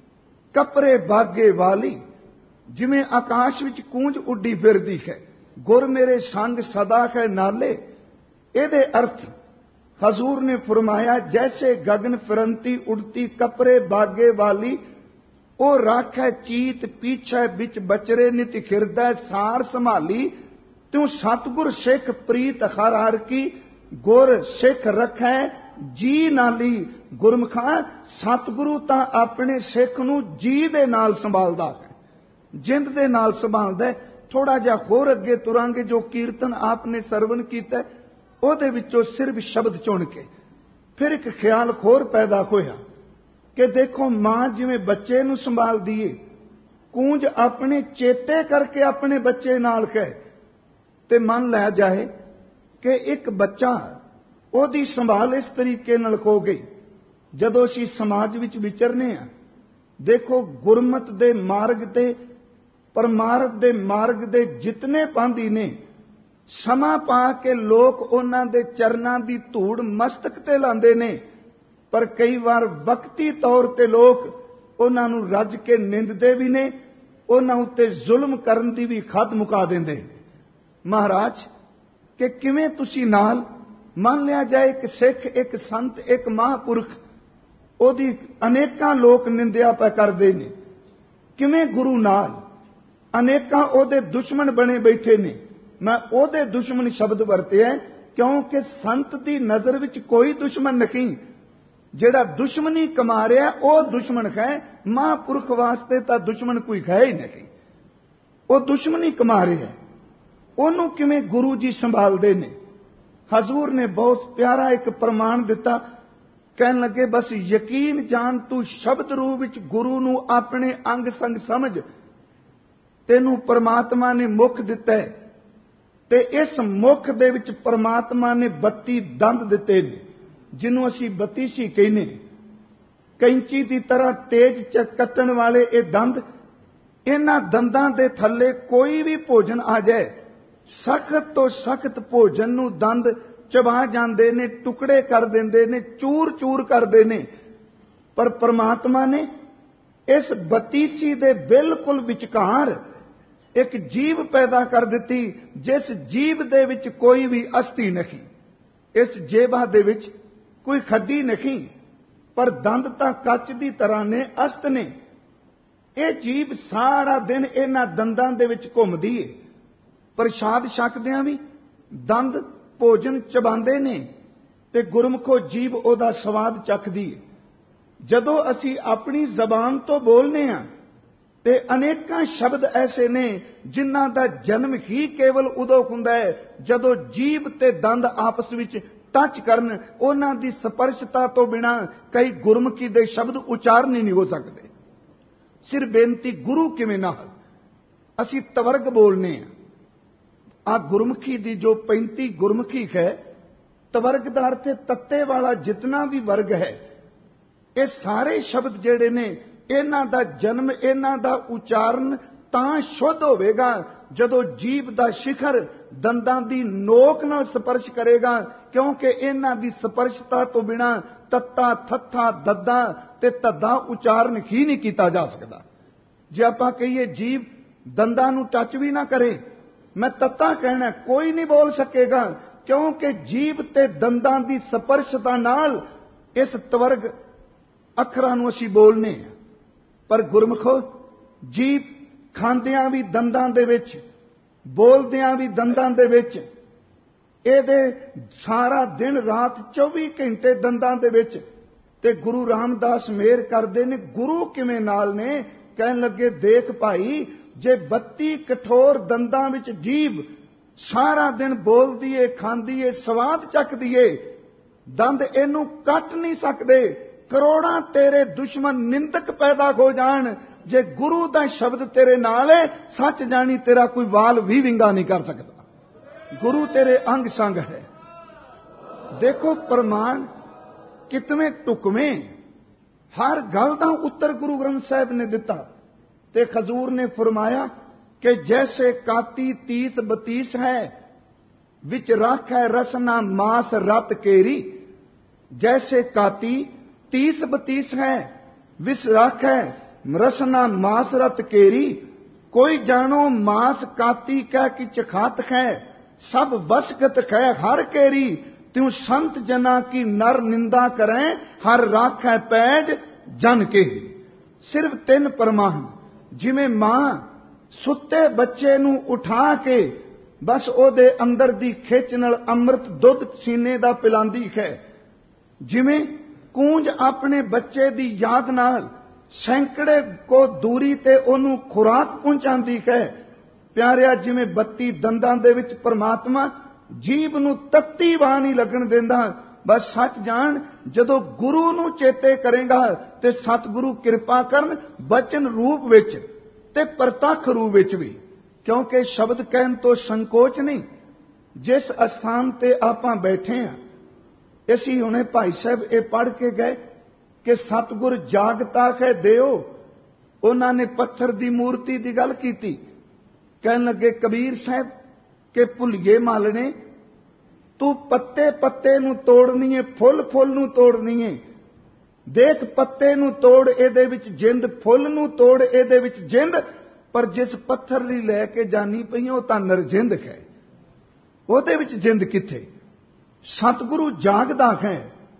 ਕਪਰੇ ਬਾਗੇ ਵਾਲੀ, ਜਿਵੇਂ ਆਕਾਸ਼ ਵਿੱਚ ਕੂੰਜ ਉੱਡੀ ਫਿਰਦੀ ਹੈ, ਗੁਰ ਮੇਰੇ ਸੰਗ ਸਦਾ ਹੈ ਨਾਲੇ। ਇਹਦੇ ਅਰਥ ਹਜ਼ੂਰ ਨੇ ਫਰਮਾਇਆ, ਜੈਸੇ ਗगन ਫਿਰੰਤੀ ਉਡਤੀ ਕਪਰੇ ਬਾਗੇ ਵਾਲੀ, ਉਹ ਰਾਖੈ ਚੀਤ ਪੀਛੈ ਵਿੱਚ ਬਚਰੇ ਨਿਤ ਖਿਰਦੈ ਸਾਰ ਸੰਭਾਲੀ। ਤੂੰ ਸਤਿਗੁਰ ਸਿੱਖ ਪ੍ਰੀਤ ਹਰ ਹਰ ਕੀ, ਗੁਰ ਸਿੱਖ ਰੱਖੈ ਜੀ ਨਾਲੀ। ਗੁਰਮੁਖਾਂ, ਸਤਿਗੁਰੂ ਤਾਂ ਆਪਣੇ ਸਿੱਖ ਨੂੰ ਜੀ ਦੇ ਨਾਲ ਸੰਭਾਲਦਾ ਹੈ, ਜਿੰਦ ਦੇ ਨਾਲ ਸੰਭਾਲਦਾ ਹੈ। ਥੋੜਾ ਜਿਹਾ ਹੋਰ ਅੱਗੇ ਤੁਰਾਂਗੇ, ਜੋ ਕੀਰਤਨ ਆਪਨੇ ਸਰਵਣ ਕੀਤਾ ਉਹਦੇ ਵਿੱਚੋਂ ਸਿਰਫ ਸ਼ਬਦ ਚੁਣ ਕੇ ਫਿਰ ਇੱਕ ਖਿਆਲ ਹੋਰ ਪੈਦਾ ਹੋਇਆ ਕਿ ਦੇਖੋ, ਮਾਂ ਜਿਵੇਂ ਬੱਚੇ ਨੂੰ ਸੰਭਾਲਦੀ ਏ, ਕੂੰਜ ਆਪਣੇ ਚੇਤੇ ਕਰਕੇ ਆਪਣੇ ਬੱਚੇ ਨਾਲ ਹੈ। ਤੇ ਮੰਨ ਲਿਆ ਜਾਏ ਕਿ ਇੱਕ ਬੱਚਾ, ਉਹਦੀ ਸੰਭਾਲ ਇਸ ਤਰੀਕੇ ਨਾਲ ਹੋ ਗਈ। ਜਦੋਂ ਅਸੀਂ ਸਮਾਜ ਵਿੱਚ ਵਿਚਰਨੇ ਆ, ਦੇਖੋ ਗੁਰਮਤ ਦੇ ਮਾਰਗ ਤੇ ਪਰਮਾਰਥ ਦੇ ਮਾਰਗ ਦੇ ਜਿਤਨੇ ਪਾਂਧੀ ਨੇ, ਸਮਾਂ ਪਾ ਕੇ ਲੋਕ ਉਹਨਾਂ ਦੇ ਚਰਨਾਂ ਦੀ ਧੂੜ ਮਸਤਕ ਤੇ ਲਾਉਂਦੇ ਨੇ, ਪਰ ਕਈ ਵਾਰ ਵਕਤੀ ਤੌਰ ਤੇ ਲੋਕ ਉਹਨਾਂ ਨੂੰ ਰੱਜ ਕੇ ਨਿੰਦਦੇ ਵੀ ਨੇ, ਉਹਨਾਂ ਉੱਤੇ ਜ਼ੁਲਮ ਕਰਨ ਦੀ ਵੀ ਖੱਤ ਮੁਕਾ ਦਿੰਦੇ। ਮਹਾਰਾਜ, ਕਿ ਕਿਵੇਂ ਤੁਸੀਂ ਨਾਲ ਮੰਨ ਲਿਆ ਜਾਏ ਇੱਕ ਸਿੱਖ, ਇੱਕ ਸੰਤ, ਇੱਕ ਮਹਾਂਪੁਰਖ, ਉਹਦੀ ਅਨੇਕਾਂ ਲੋਕ ਨਿੰਦਿਆ ਪੈ ਕਰਦੇ ਨੇ, ਕਿਵੇਂ ਗੁਰੂ ਨਾਲ ਅਨੇਕਾਂ ਉਹਦੇ ਦੁਸ਼ਮਣ ਬਣੇ ਬੈਠੇ ਨੇ। ਮੈਂ ਉਹਦੇ ਦੁਸ਼ਮਣ ਸ਼ਬਦ ਵਰਤਿਆ ਕਿਉਂਕਿ ਸੰਤ ਦੀ ਨਜ਼ਰ ਵਿੱਚ ਕੋਈ ਦੁਸ਼ਮਣ ਨਹੀਂ। ਜਿਹੜਾ ਦੁਸ਼ਮਣੀ ਕਮਾ ਰਿਹਾ ਉਹ ਦੁਸ਼ਮਣ ਹੈ, ਮਹਾਂਪੁਰਖ ਵਾਸਤੇ ਤਾਂ ਦੁਸ਼ਮਣ ਕੋਈ ਹੈ ਹੀ ਨਹੀਂ। ਉਹ ਦੁਸ਼ਮਣੀ ਕਮਾ ਰਿਹਾ, ਉਹਨੂੰ ਕਿਵੇਂ ਗੁਰੂ ਜੀ ਸੰਭਾਲਦੇ ਨੇ। ਹਜ਼ੂਰ ਨੇ ਬਹੁਤ ਪਿਆਰਾ ਇੱਕ ਪ੍ਰਮਾਣ ਦਿੱਤਾ। ਕਹਿਣ ਲੱਗੇ, ਬਸ ਯਕੀਨ ਜਾਣ, ਤੂੰ ਸ਼ਬਦ ਰੂਪ ਵਿੱਚ ਗੁਰੂ ਨੂੰ ਆਪਣੇ ਅੰਗ ਸੰਗ ਸਮਝ। ਤੈਨੂੰ ਪਰਮਾਤਮਾ ਨੇ ਮੁਖ ਦਿੱਤਾ ਹੈ ਤੇ ਇਸ ਮੁਖ ਦੇ ਵਿੱਚ ਪਰਮਾਤਮਾ ਨੇ 32 ਦੰਦ ਦਿੱਤੇ ਨੇ, ਜਿਹਨੂੰ ਅਸੀਂ ਬਤੀਸੀ ਕਹਿੰਦੇ। ਕੈਂਚੀ ਦੀ ਤਰ੍ਹਾਂ ਤੇਜ਼ ਚ ਕੱਟਣ ਵਾਲੇ ਇਹ ਦੰਦ, ਇਹਨਾਂ ਦੰਦਾਂ ਦੇ ਥੱਲੇ ਕੋਈ ਵੀ ਭੋਜਨ ਆ ਜਾਏ, ਸਖਤ ਤੋਂ ਸਖਤ ਭੋਜਨ ਨੂੰ ਦੰਦ ਚਬਾ ਜਾਂਦੇ ਨੇ, ਟੁਕੜੇ ਕਰ ਦਿੰਦੇ ਨੇ, ਚੂਰ ਚੂਰ ਕਰਦੇ ਨੇ। ਪਰ ਪਰਮਾਤਮਾ ਨੇ ਇਸ ਬਤੀਸੀ ਦੇ ਬਿਲਕੁਲ ਵਿਚਕਾਰ ਇੱਕ ਜੀਵ ਪੈਦਾ ਕਰ ਦਿੱਤੀ, ਜਿਸ ਜੀਵ ਦੇ ਵਿੱਚ ਕੋਈ ਵੀ ਅਸਥੀ ਨਹੀਂ, ਇਸ ਜੇਬਾਂ ਦੇ ਵਿੱਚ ਕੋਈ ਖੱਡੀ ਨਹੀਂ, ਪਰ ਦੰਦ ਤਾਂ ਕੱਚ ਦੀ ਤਰ੍ਹਾਂ ਨੇ, ਅਸਤ ਨੇ। ਇਹ ਜੀਭ ਸਾਰਾ ਦਿਨ ਇਹਨਾਂ ਦੰਦਾਂ ਦੇ ਵਿੱਚ ਘੁੰਮਦੀ ਏ। ਪ੍ਰਸ਼ਾਦ ਛਕਦਿਆਂ ਵੀ ਦੰਦ ਭੋਜਨ ਚਬਾਉਂਦੇ ਨੇ ਤੇ ਗੁਰਮੁਖੋ ਜੀਭ ਉਹਦਾ ਸਵਾਦ ਚੱਖਦੀ ਏ। ਜਦੋਂ ਅਸੀਂ ਆਪਣੀ ਜ਼ਬਾਨ ਤੋਂ ਬੋਲਨੇ ਆ ਤੇ ਅਨੇਕਾਂ ਸ਼ਬਦ ਐਸੇ ਨੇ ਜਿਨ੍ਹਾਂ ਦਾ ਜਨਮ ਹੀ ਕੇਵਲ ਉਦੋਂ ਹੁੰਦਾ ਹੈ ਜਦੋਂ ਜੀਭ ਤੇ ਦੰਦ ਆਪਸ ਵਿੱਚ ਟੱਚ ਕਰਨ। ਉਹਨਾਂ ਦੀ ਸਪਰਸ਼ਤਾ ਤੋਂ ਬਿਨਾਂ ਕਈ ਗੁਰਮੁਖੀ ਦੇ ਸ਼ਬਦ ਉਚਾਰਨ ਹੀ ਨਹੀਂ ਹੋ ਸਕਦੇ। ਸਿਰ ਬੇਨਤੀ ਗੁਰੂ ਕਿਵੇਂ ਨਾਲ ਅਸੀਂ ਤਵਰਗ ਬੋਲਨੇ ਆ। ਗੁਰਮੁਖੀ ਦੀ ਜੋ 35 ਗੁਰਮੁਖੀ ਹੈ, ਤਵਰਗ ਦਾ ਅਰਥ ਤੱਤੇ ਵਾਲਾ ਜਿਤਨਾ ਵੀ ਵਰਗ ਹੈ, ਇਹ ਸਾਰੇ ਸ਼ਬਦ ਜਿਹੜੇ ਨੇ ਇਹਨਾਂ ਦਾ ਜਨਮ, ਇਹਨਾਂ ਦਾ ਉਚਾਰਨ ਤਾਂ ਸ਼ੁੱਧ ਹੋਵੇਗਾ ਜਦੋਂ ਜੀਭ ਦਾ ਸ਼ਿਖਰ ਦੰਦਾਂ ਦੀ ਨੋਕ ਨਾਲ ਸਪਰਸ਼ ਕਰੇਗਾ, ਕਿਉਂਕਿ ਇਹਨਾਂ ਦੀ ਸਪਰਸ਼ਤਾ ਤੋਂ ਬਿਨਾਂ ਤੱਤਾ, ਥੱਥਾ, ਦੱਦਾ ਤੇ ਧੱਦਾ ਉਚਾਰਨ ਹੀ ਨਹੀਂ ਕੀਤਾ ਜਾ ਸਕਦਾ। ਜੇ ਆਪਾਂ ਕਹੀਏ ਜੀਭ ਦੰਦਾਂ ਨੂੰ ਟੱਚ ਵੀ ਨਾ ਕਰੇ, ਮੈਂ ਤੱਤਾ ਕਹਿਣਾ, ਕੋਈ ਨਹੀਂ ਬੋਲ ਸਕੇਗਾ, ਕਿਉਂਕਿ ਜੀਭ ਤੇ ਦੰਦਾਂ ਦੀ ਸਪਰਸ਼ਤਾ ਨਾਲ ਇਸ ਤਵਰਗ ਅੱਖਰਾਂ ਨੂੰ ਅਸੀਂ ਬੋਲਨੇ ਆ। ਪਰ ਗੁਰਮੁਖੋ ਜੀਭ ਖਾਂਦਿਆਂ ਵੀ ਦੰਦਾਂ ਦੇ ਵਿੱਚ, ਬੋਲਦਿਆਂ ਵੀ ਦੰਦਾਂ ਦੇ ਵਿੱਚ, ਇਹਦੇ ਸਾਰਾ ਦਿਨ ਰਾਤ 24 ਘੰਟੇ ਦੰਦਾਂ ਦੇ ਵਿੱਚ। ਤੇ ਗੁਰੂ ਰਾਮਦਾਸ ਮਿਹਰ ਕਰਦੇ ਨੇ, ਗੁਰੂ ਕਿਵੇਂ ਨਾਲ ਨੇ, ਕਹਿਣ ਲੱਗੇ ਦੇਖ ਭਾਈ, ਜੇ 32 ਕਠੋਰ ਦੰਦਾਂ ਵਿੱਚ ਜੀਭ ਸਾਰਾ ਦਿਨ ਬੋਲਦੀ ਏ, ਖਾਂਦੀ ਏ, ਸਵਾਦ ਚੱਕਦੀ ਏ, ਦੰਦ ਇਹਨੂੰ ਕੱਟ ਨਹੀਂ ਸਕਦੇ। ਕਰੋੜਾਂ ਤੇਰੇ ਦੁਸ਼ਮਣ ਨਿੰਦਕ ਪੈਦਾ ਹੋ ਜਾਣ, ਜੇ ਗੁਰੂ ਦਾ ਸ਼ਬਦ ਤੇਰੇ ਨਾਲ ਹੈ, ਸੱਚ ਜਾਣੀ ਤੇਰਾ ਕੋਈ ਵਾਲ ਵੀ ਵਿੰਗਾ ਨਹੀਂ ਕਰ ਸਕਦਾ। ਗੁਰੂ ਤੇਰੇ ਅੰਗ ਸੰਗ ਹੈ। ਦੇਖੋ ਪ੍ਰਮਾਣ ਕਿਤਵੇਂ ਟੁਕਵੇਂ, ਹਰ ਗੱਲ ਦਾ ਉੱਤਰ ਗੁਰੂ ਗ੍ਰੰਥ ਸਾਹਿਬ ਨੇ ਦਿੱਤਾ। ਤੇ ਖਜ਼ੂਰ ਨੇ ਫਰਮਾਇਆ ਕਿ ਜੈਸੇ ਕਾਤੀ 30 32 ਹੈ, ਵਿੱਚ ਰੱਖ ਹੈ ਰਸਨਾ ਮਾਸ ਰਤ ਕੇਰੀ। ਜੈਸੇ ਕਾਤੀ 30 32 ਹੈ, विस राखै रसना मास रत केरी। कोई जानो मास काती कह कि चखात कै सब बसकत कै हर केरी। त्यों संत जना की नर निंदा करें हर राखै पैज जन के। सिर्फ 3 परमाहन जिवें मां सुते बच्चे नूं उठा के बस ओदे अंदर दी खिच नाल अमृत दुध सीने दा पिलांदी है, जिवें कूंज अपने बच्चे दी याद नाल सैकड़े को दूरी ते ओनू खुराक पहुंचाती है। प्यारिया जिवें 32 दंदां दे विच परमात्मा जीव नूं तत्ती वाह नहीं लगन देंदा। बस सच जान जदों गुरु नूं चेते करेगा ते सतगुरु कृपा करन बचन रूप विच ते प्रतख रूप विच भी, क्योंकि शब्द कहन तो संकोच नहीं। जिस स्थान ते आपां बैठे हैं असीं हुणे भाई साहब ये पढ़ के गए कि सतगुर जागता है देओ। उन्होंने पत्थर दी मूर्ति की गल की, कहन लगे कबीर साहब के भुलिए मालने तू पत्ते पत्ते नूं तोड़नी है, फुल फुल नूं तोड़नी है। देख पत्ते नूं तोड़ इहदे विच जिंद, फुल नूं तोड़ इहदे विच जिंद, पर जिस पत्थर लई लैके जानी पई ओह तां नरजिंद है, ओहदे विच जिंद किथे। सतगुरु जागदा है।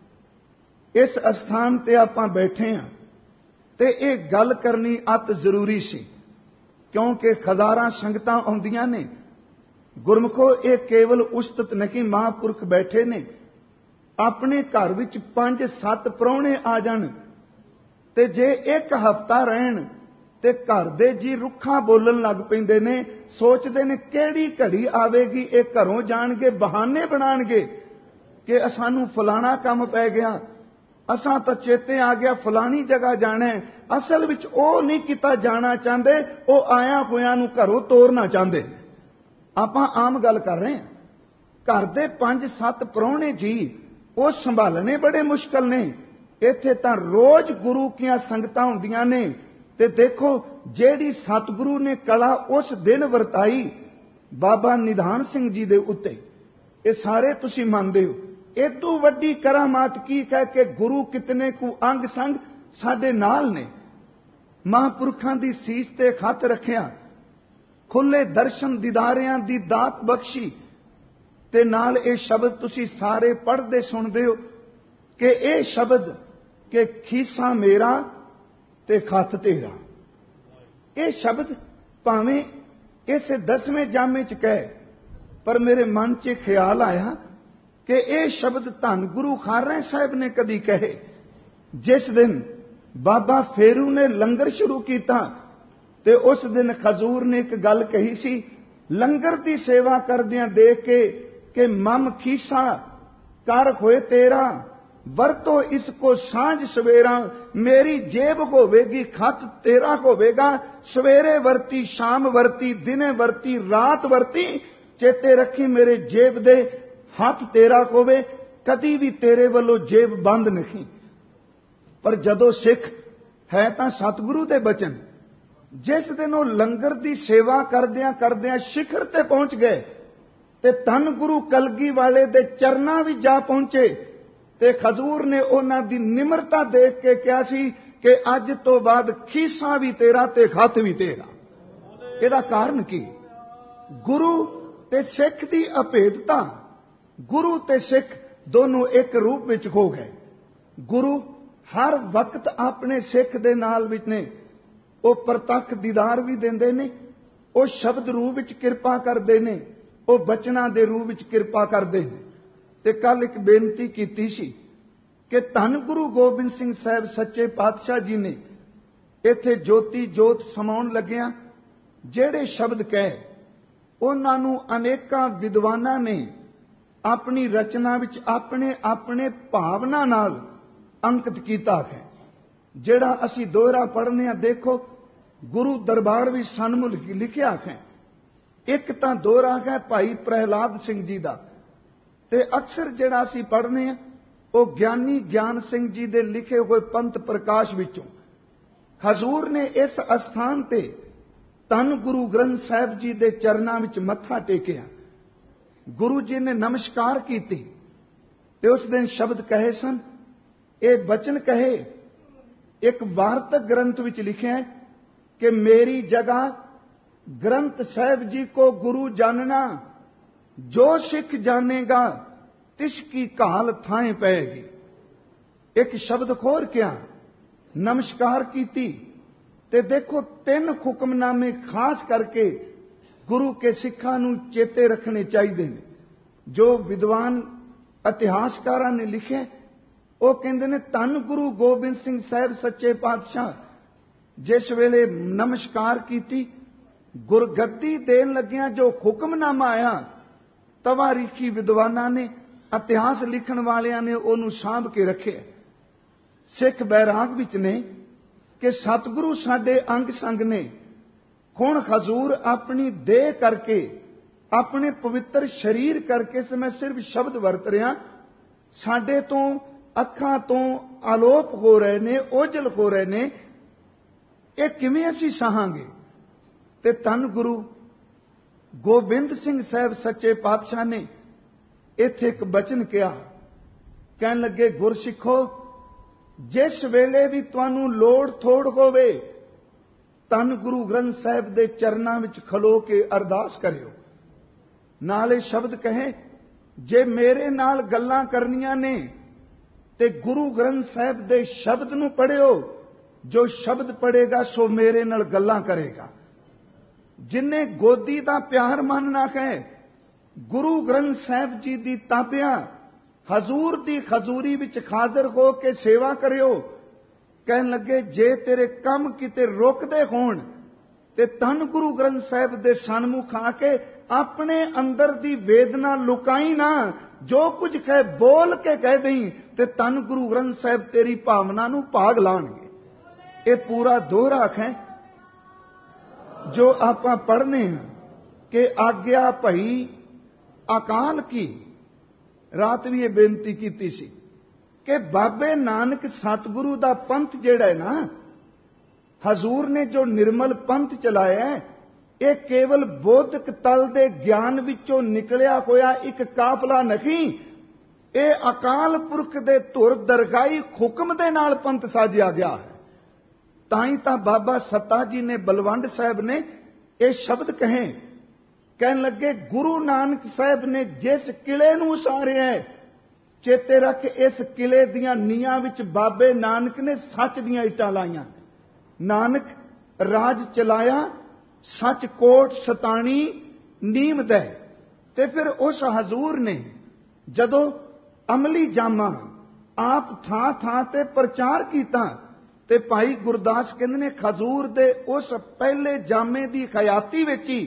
इस स्थान ते आपां बैठे हैं ते इह गल करनी अत जरूरी सी, क्योंकि हज़ारां संगतां आउंदियां ने। गुरमुखो ये केवल उस्तत नहीं, महापुरख बैठे ने। अपने घर विच 5-7 प्राहुणे आ जाण ते जे 1 हफ्ता रहण ते घर दे जी रुखा बोलन लग पैंदे ने। सोचदे ने किहड़ी घड़ी आवेगी ये घरों जाणगे, बहाने बनाणगे कि सानू फलाना काम पै गया, असां तां चेते आ गया फलानी जगह जाना है। असल विच ओह नहीं किता जाना चाहते, ओह आया होया नूं घरों तोड़ना चाहते। आपां आम गल कर रहे हैं। घर दे 5-7 प्राहुणे जी ਉਹ संभालने बड़े मुश्किल ने। इत्थे तां रोज गुरु कीआं संगतां हुंदियां ने ते देखो जेड़ी सतगुरु ने कला उस दिन वरताई बाबा निधान सिंह जी दे उत्ते, ये सारे तुसीं मनदे हो। इतों वड्डी करामात की कह के गुरु कितने कु अंग संग साडे नाल ने। महापुरखां दी सीस ते खत रखिया, खुले दर्शन दीदारियां दी दात बख्शी ते नाल ये शब्द तुसी सारे पढ़दे सुनदे हो कि ये शब्द के खीसा मेरा ते खत तेरा। ਇਹ ਸ਼ਬਦ ਭਾਵੇਂ ਇਸੇ 10ਵੇਂ ਜਾਮੇ 'ਚ ਕਹੇ, ਪਰ ਮੇਰੇ ਮਨ 'ਚ ਖਿਆਲ ਆਇਆ ਕਿ ਇਹ ਸ਼ਬਦ ਧੰਨ ਗੁਰੂ ਖਾਲੜਾ ਸਾਹਿਬ ਨੇ ਕਦੀ ਕਹੇ ਜਿਸ ਦਿਨ ਬਾਬਾ ਫੇਰੂ ਨੇ ਲੰਗਰ ਸ਼ੁਰੂ ਕੀਤਾ। ਤੇ ਉਸ ਦਿਨ ਖਜ਼ੂਰ ਨੇ ਇੱਕ ਗੱਲ ਕਹੀ ਸੀ, ਲੰਗਰ ਦੀ ਸੇਵਾ ਕਰਦਿਆਂ ਦੇਖ ਕੇ ਕਿ ਮਮ ਖੀਸਾ ਕਰ ਹੋਏ ਤੇਰਾ, ਵਰਤੋ ਇਸ ਕੋ ਸਾਂਝ ਸਵੇਰਾ, ਮੇਰੀ ਜੇਬ ਹੋਵੇਗੀ ਖਤ ਤੇਰਾ ਹੋਵੇਗਾ, ਸਵੇਰੇ ਵਰਤੀ ਸ਼ਾਮ ਵਰਤੀ ਦਿਨੇ ਵਰਤੀ ਰਾਤ ਵਰਤੀ, ਚੇਤੇ ਰੱਖੀ ਮੇਰੇ ਜੇਬ ਦੇ ਹੱਥ ਤੇਰਾ ਹੋਵੇ, ਕਦੀ ਵੀ ਤੇਰੇ ਵੱਲੋਂ ਜੇਬ ਬੰਦ ਨਹੀਂ। ਪਰ ਜਦੋਂ ਸਿੱਖ ਹੈ ਤਾਂ ਸਤਿਗੁਰੂ ਦੇ ਬਚਨ, ਜਿਸ ਦਿਨ ਉਹ ਲੰਗਰ ਦੀ ਸੇਵਾ ਕਰਦਿਆਂ ਕਰਦਿਆਂ ਸਿਖਰ ਤੇ ਪਹੁੰਚ ਗਏ ਤੇ ਧੰਨ ਗੁਰੂ ਕਲਗੀ ਵਾਲੇ ਦੇ ਚਰਨਾਂ ਵਿੱਚ ਜਾ ਪਹੁੰਚੇ, ਤੇ ਖਜ਼ੂਰ ਨੇ ਉਹਨਾਂ ਦੀ ਨਿਮਰਤਾ ਦੇਖ ਕੇ ਕਿਹਾ ਸੀ ਕਿ ਅੱਜ ਤੋਂ ਬਾਅਦ ਖੀਸਾ ਵੀ ਤੇਰਾ ਤੇ ਖੱਤ ਵੀ ਤੇਰਾ। ਇਹਦਾ ਕਾਰਨ ਕੀ? ਗੁਰੂ ਤੇ ਸਿੱਖ ਦੀ ਅਭੇਦਤਾ। ਗੁਰੂ ਤੇ ਸਿੱਖ ਦੋਨੋਂ ਇੱਕ ਰੂਪ ਵਿੱਚ ਹੋ ਗਏ। ਗੁਰੂ ਹਰ ਵਕਤ ਆਪਣੇ ਸਿੱਖ ਦੇ ਨਾਲ ਵਿੱਚ ਨੇ, ਉਹ ਪ੍ਰਤੱਖ ਦੀਦਾਰ ਵੀ ਦਿੰਦੇ ਨੇ, ਉਹ ਸ਼ਬਦ ਰੂਪ ਵਿੱਚ ਕਿਰਪਾ ਕਰਦੇ ਨੇ, ਉਹ ਬਚਨਾਂ ਦੇ ਰੂਪ ਵਿੱਚ ਕਿਰਪਾ ਕਰਦੇ ਨੇ। ਤੇ ਕੱਲ ਇੱਕ ਬੇਨਤੀ ਕੀਤੀ ਸੀ ਕਿ ਧੰਨ ਗੁਰੂ ਗੋਬਿੰਦ ਸਿੰਘ ਸਾਹਿਬ ਸੱਚੇ ਪਾਤਸ਼ਾਹ ਜੀ ਨੇ ਇੱਥੇ ਜੋਤੀ ਜੋਤ ਸਮਾਉਣ ਲੱਗਿਆਂ ਜਿਹੜੇ ਸ਼ਬਦ ਕਹੇ, ਉਹਨਾਂ ਨੂੰ ਅਨੇਕਾਂ ਵਿਦਵਾਨਾਂ ਨੇ ਆਪਣੀ ਰਚਨਾ ਵਿੱਚ ਆਪਣੇ ਆਪਣੇ ਭਾਵਨਾ ਨਾਲ ਅੰਕਿਤ ਕੀਤਾ ਹੈ। ਜਿਹੜਾ ਅਸੀਂ ਦੋਹਰਾ ਪੜ੍ਹਨੇ ਆ, ਦੇਖੋ ਗੁਰੂ ਦਰਬਾਰ ਵਿੱਚ ਸਨਮੁਖ ਲਿਖਿਆ ਹੈ। ਇੱਕ ਤਾਂ ਦੋਹਰਾ ਹੈ ਭਾਈ ਪ੍ਰਹਿਲਾਦ ਸਿੰਘ ਜੀ ਦਾ, ਤੇ ਅਕਸਰ ਜਿਹੜਾ ਅਸੀਂ ਪੜ੍ਹਨੇ ਆ ਉਹ ਗਿਆਨੀ ਗਿਆਨ ਸਿੰਘ ਜੀ ਦੇ ਲਿਖੇ ਹੋਏ ਪੰਥ ਪ੍ਰਕਾਸ਼ ਵਿੱਚੋਂ। ਹਜ਼ੂਰ ਨੇ ਇਸ ਅਸਥਾਨ ਤੇ ਧੰਨ ਗੁਰੂ ਗ੍ਰੰਥ ਸਾਹਿਬ ਜੀ ਦੇ ਚਰਨਾਂ ਵਿੱਚ ਮੱਥਾ ਟੇਕਿਆ। ਗੁਰੂ ਜੀ ਨੇ ਨਮਸਕਾਰ ਕੀਤੀ ਤੇ ਉਸ ਦਿਨ ਸ਼ਬਦ ਕਹੇ ਸਨ, ਇਹ ਬਚਨ ਕਹੇ। ਇੱਕ ਵਾਰਤਕ ਗ੍ਰੰਥ ਵਿੱਚ ਲਿਖਿਆ ਕਿ ਮੇਰੀ ਜਗ੍ਹਾ ਗ੍ਰੰਥ ਸਾਹਿਬ ਜੀ ਕੋ ਗੁਰੂ ਜਾਨਣਾ, ਜੋ ਸਿੱਖ ਜਾਣੇਗਾ ਤਿਸ ਕੀ ਕਾਲ ਥਾਂ ਪਏਗੀ। ਇੱਕ ਸ਼ਬਦ ਖੋਰ ਕਿਆ, ਨਮਸਕਾਰ ਕੀਤੀ। ਤੇ ਦੇਖੋ 3 ਹੁਕਮਨਾਮੇ ਖਾਸ ਕਰਕੇ ਗੁਰੂ ਕੇ ਸਿੱਖਾਂ ਨੂੰ ਚੇਤੇ ਰੱਖਣੇ ਚਾਹੀਦੇ ਨੇ। ਜੋ ਵਿਦਵਾਨ ਇਤਿਹਾਸਕਾਰਾਂ ਨੇ ਲਿਖੇ, ਉਹ ਕਹਿੰਦੇ ਨੇ ਧੰਨ ਗੁਰੂ ਗੋਬਿੰਦ ਸਿੰਘ ਸਾਹਿਬ ਸੱਚੇ ਪਾਤਸ਼ਾਹ ਜਿਸ ਵੇਲੇ ਨਮਸਕਾਰ ਕੀਤੀ, ਗੁਰਗੱਦੀ ਦੇਣ ਲੱਗਿਆਂ ਜੋ ਹੁਕਮਨਾਮਾ ਆਇਆ, ਤਵਾਰੀਖੀ ਵਿਦਵਾਨਾਂ ਨੇ, ਇਤਿਹਾਸ ਲਿਖਣ ਵਾਲਿਆਂ ਨੇ ਉਹਨੂੰ ਸਾਂਭ ਕੇ ਰੱਖਿਆ। ਸਿੱਖ ਬੈਰਾਗ ਵਿੱਚ ਨੇ ਕਿ ਸਤਿਗੁਰੂ ਸਾਡੇ ਅੰਗ ਸੰਗ ਨੇ। ਹੁਣ ਹਜ਼ੂਰ ਆਪਣੀ ਦੇਹ ਕਰਕੇ, ਆਪਣੇ ਪਵਿੱਤਰ ਸਰੀਰ ਕਰਕੇ, ਮੈਂ ਸਿਰਫ ਸ਼ਬਦ ਵਰਤ ਰਿਹਾ, ਸਾਡੇ ਤੋਂ ਅੱਖਾਂ ਤੋਂ ਆਲੋਪ ਹੋ ਰਹੇ ਨੇ, ਓਝਲ ਹੋ ਰਹੇ ਨੇ। ਇਹ ਕਿਵੇਂ ਅਸੀਂ ਸਹਾਂਗੇ? ਤੇ ਧੰਨ ਗੁਰੂ ਗੋਬਿੰਦ ਸਿੰਘ ਸਾਹਿਬ ਸੱਚੇ ਪਾਤਸ਼ਾਹ ਨੇ ਇੱਥੇ ਇੱਕ ਬਚਨ ਕਿਹਾ। ਕਹਿਣ ਲੱਗੇ, ਗੁਰਸਿੱਖੋ, ਜਿਸ ਵੇਲੇ ਵੀ ਤੁਹਾਨੂੰ ਲੋੜ ਥੋੜ ਹੋਵੇ, ਧੰਨ ਗੁਰੂ ਗ੍ਰੰਥ ਸਾਹਿਬ ਦੇ ਚਰਨਾਂ ਵਿੱਚ ਖਲੋ ਕੇ ਅਰਦਾਸ ਕਰਿਓ। ਨਾਲੇ ਸ਼ਬਦ ਕਹੇ, ਜੇ ਮੇਰੇ ਨਾਲ ਗੱਲਾਂ ਕਰਨੀਆਂ ਨੇ ਤੇ ਗੁਰੂ ਗ੍ਰੰਥ ਸਾਹਿਬ ਦੇ ਸ਼ਬਦ ਨੂੰ ਪੜ੍ਹਿਓ। ਜੋ ਸ਼ਬਦ ਪੜ੍ਹੇਗਾ ਸੋ ਮੇਰੇ ਨਾਲ ਗੱਲਾਂ ਕਰੇਗਾ। ਜਿਨੇ ਗੋਦੀ ਦਾ ਪਿਆਰ ਮੰਨਣਾ ਹੈ, ਗੁਰੂ ਗ੍ਰੰਥ ਸਾਹਿਬ ਜੀ ਦੀ ਤਾਬਿਆਂ ਹਜ਼ੂਰ ਦੀ ਖਜ਼ੂਰੀ ਵਿੱਚ ਹਾਜ਼ਰ ਹੋ ਕੇ ਸੇਵਾ ਕਰਿਓ। ਕਹਿਣ ਲੱਗੇ, ਜੇ ਤੇਰੇ ਕੰਮ ਕਿਤੇ ਰੁਕਦੇ ਹੋਣ ਤੇ ਧੰਨ ਗੁਰੂ ਗ੍ਰੰਥ ਸਾਹਿਬ ਦੇ ਸਨਮੁਖ ਆ ਕੇ ਆਪਣੇ ਅੰਦਰ ਦੀ ਵੇਦਨਾ ਲੁਕਾਈ ਨਾ, ਜੋ ਕੁਝ ਕਹੇ ਬੋਲ ਕੇ ਕਹਿ ਦੇਈ, ਤੇ ਧੰਨ ਗੁਰੂ ਗ੍ਰੰਥ ਸਾਹਿਬ ਤੇਰੀ ਭਾਵਨਾ ਨੂੰ ਭਾਗ ਲਾਣਗੇ। ਇਹ ਪੂਰਾ ਦੋਹਰਾ ਹੈ ਜੋ ਆਪਾਂ ਪੜ੍ਹਨੇ ਹਾਂ ਕਿ ਆਗਿਆ ਭਈ ਅਕਾਲ ਕੀ। ਰਾਤ ਵੀ ਇਹ ਬੇਨਤੀ ਕੀਤੀ ਸੀ ਕਿ ਬਾਬੇ ਨਾਨਕ ਸਤਿਗੁਰੂ ਦਾ ਪੰਥ ਜਿਹੜਾ ਹੈ ਨਾ, ਹਜ਼ੂਰ ਨੇ ਜੋ ਨਿਰਮਲ ਪੰਥ ਚਲਾਇਆ, ਇਹ ਕੇਵਲ ਬੋਧਕ ਤਲ ਦੇ ਗਿਆਨ ਵਿੱਚੋਂ ਨਿਕਲਿਆ ਹੋਇਆ ਇੱਕ ਕਾਫਲਾ ਨਹੀਂ। ਇਹ ਅਕਾਲ ਪੁਰਖ ਦੇ ਧੁਰ ਦਰਗਾਹੀ ਹੁਕਮ ਦੇ ਨਾਲ ਪੰਥ ਸਾਜਿਆ ਗਿਆ ਹੈ। ਤਾਂ ਹੀ ਤਾਂ ਬਾਬਾ ਸੱਤਾ ਜੀ ਨੇ ਬਲਵੰਡ ਸਾਹਿਬ ਨੇ ਇਹ ਸ਼ਬਦ ਕਹੇ। ਕਹਿਣ ਲੱਗੇ, ਗੁਰੂ ਨਾਨਕ ਸਾਹਿਬ ਨੇ ਜਿਸ ਕਿਲੇ ਨੂੰ ਉਸਾਰਿਆ, ਚੇਤੇ ਰੱਖ ਇਸ ਕਿਲੇ ਦੀਆਂ ਨੀਹਾਂ ਵਿੱਚ ਬਾਬੇ ਨਾਨਕ ਨੇ ਸੱਚ ਦੀਆਂ ਇੱਟਾਂ ਲਾਈਆਂ। ਨਾਨਕ ਰਾਜ ਚਲਾਇਆ ਸੱਚ ਕੋਟ ਸਤਾਣੀ ਨੀਮ ਦੈ। ਤੇ ਫਿਰ ਉਸ ਹਜ਼ੂਰ ਨੇ ਜਦੋਂ ਅਮਲੀ ਜਾਮਾ ਆਪ ਥਾਂ ਥਾਂ ਤੇ ਪ੍ਰਚਾਰ ਕੀਤਾ, ਤੇ ਭਾਈ ਗੁਰਦਾਸ ਕਹਿੰਦੇ ਨੇ ਖਜ਼ੂਰ ਦੇ ਉਸ ਪਹਿਲੇ ਜਾਮੇ ਦੀ ਖਿਆਤੀ ਵਿੱਚ ਹੀ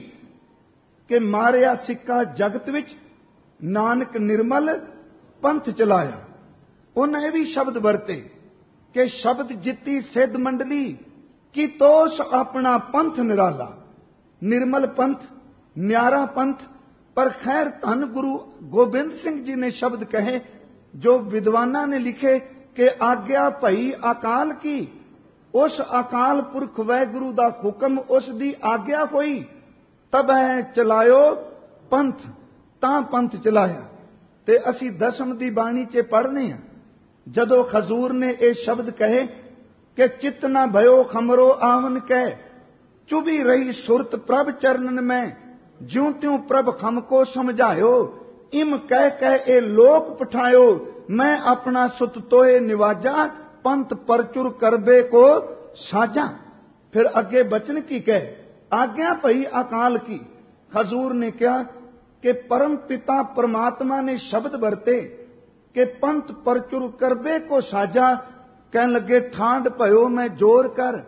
ਕਿ ਮਾਰਿਆ ਸਿੱਕਾ ਜਗਤ ਵਿੱਚ ਨਾਨਕ ਨਿਰਮਲ ਪੰਥ ਚਲਾਇਆ। ਉਹਨਾਂ ਇਹ ਵੀ ਸ਼ਬਦ ਵਰਤੇ ਕਿ ਸ਼ਬਦ ਜਿੱਤੀ ਸਿੱਧ ਮੰਡਲੀ ਕੀ ਤੋਸ ਆਪਣਾ ਪੰਥ ਨਿਰਾਲਾ। ਨਿਰਮਲ ਪੰਥ, ਨਿਆਰਾ ਪੰਥ। ਪਰ ਖੈਰ ਧੰਨ ਗੁਰੂ ਗੋਬਿੰਦ ਸਿੰਘ ਜੀ ਨੇ ਸ਼ਬਦ ਕਹੇ ਜੋ ਵਿਦਵਾਨਾਂ ਨੇ ਲਿਖੇ ਕਿ ਆਗਿਆ ਭਈ ਅਕਾਲ ਕੀ। ਉਸ ਅਕਾਲ ਪੁਰਖ ਵਾਹਿਗੁਰੂ ਦਾ ਹੁਕਮ, ਉਸ ਦੀ ਆਗਿਆ ਹੋਈ ਤਬੈ ਚਲਾਇਓ ਪੰਥ, ਤਾਂ ਪੰਥ ਚਲਾਇਆ। ਤੇ ਅਸੀਂ ਦਸਮ ਦੀ ਬਾਣੀ 'ਚ ਪੜ੍ਹਨੇ ਹਾਂ, ਜਦੋਂ ਖਜ਼ੂਰ ਨੇ ਇਹ ਸ਼ਬਦ ਕਹੇ ਕਿ ਚਿਤ ਨਾ ਭਇਓ ਖਮਰੋ ਆਵਨ ਕਹਿ, ਚੁਭੀ ਰਹੀ ਸੁਰਤ ਪ੍ਰਭ ਚਰਨਨ ਮੈਂ, ਜਿਉਂ ਤਿਉਂ ਪ੍ਰਭ ਖਮ ਕੋ ਸਮਝਾਇਓ, ਇਮ ਕਹਿ ਕਹਿ ਇਹ ਲੋਕ ਪਠਾਇਓ, ਮੈਂ ਆਪਣਾ ਸੁਤ ਤੋਏ ਨਿਵਾਜਾ, ਪੰਥ ਪਰਚੁਰ ਕਰਬੇ ਕੋ ਸਾਜਾ। ਫਿਰ ਅੱਗੇ ਬਚਨ ਕੀ ਕਹੇ, ਆਗਿਆ ਭਈ ਅਕਾਲ ਕੀ। ਖਜ਼ੂਰ ਨੇ ਕਿਹਾ ਕਿ ਪਰਮ ਪਿਤਾ ਪਰਮਾਤਮਾ ਨੇ ਸ਼ਬਦ ਵਰਤੇ ਕਿ ਪੰਥ ਪਰਚੁਰ ਕਰਬੇ ਕੋ ਸਾਜਾ। ਕਹਿਣ ਲੱਗੇ ਠਾਂਡ ਭਇਓ ਮੈਂ ਜੋਰ ਕਰ,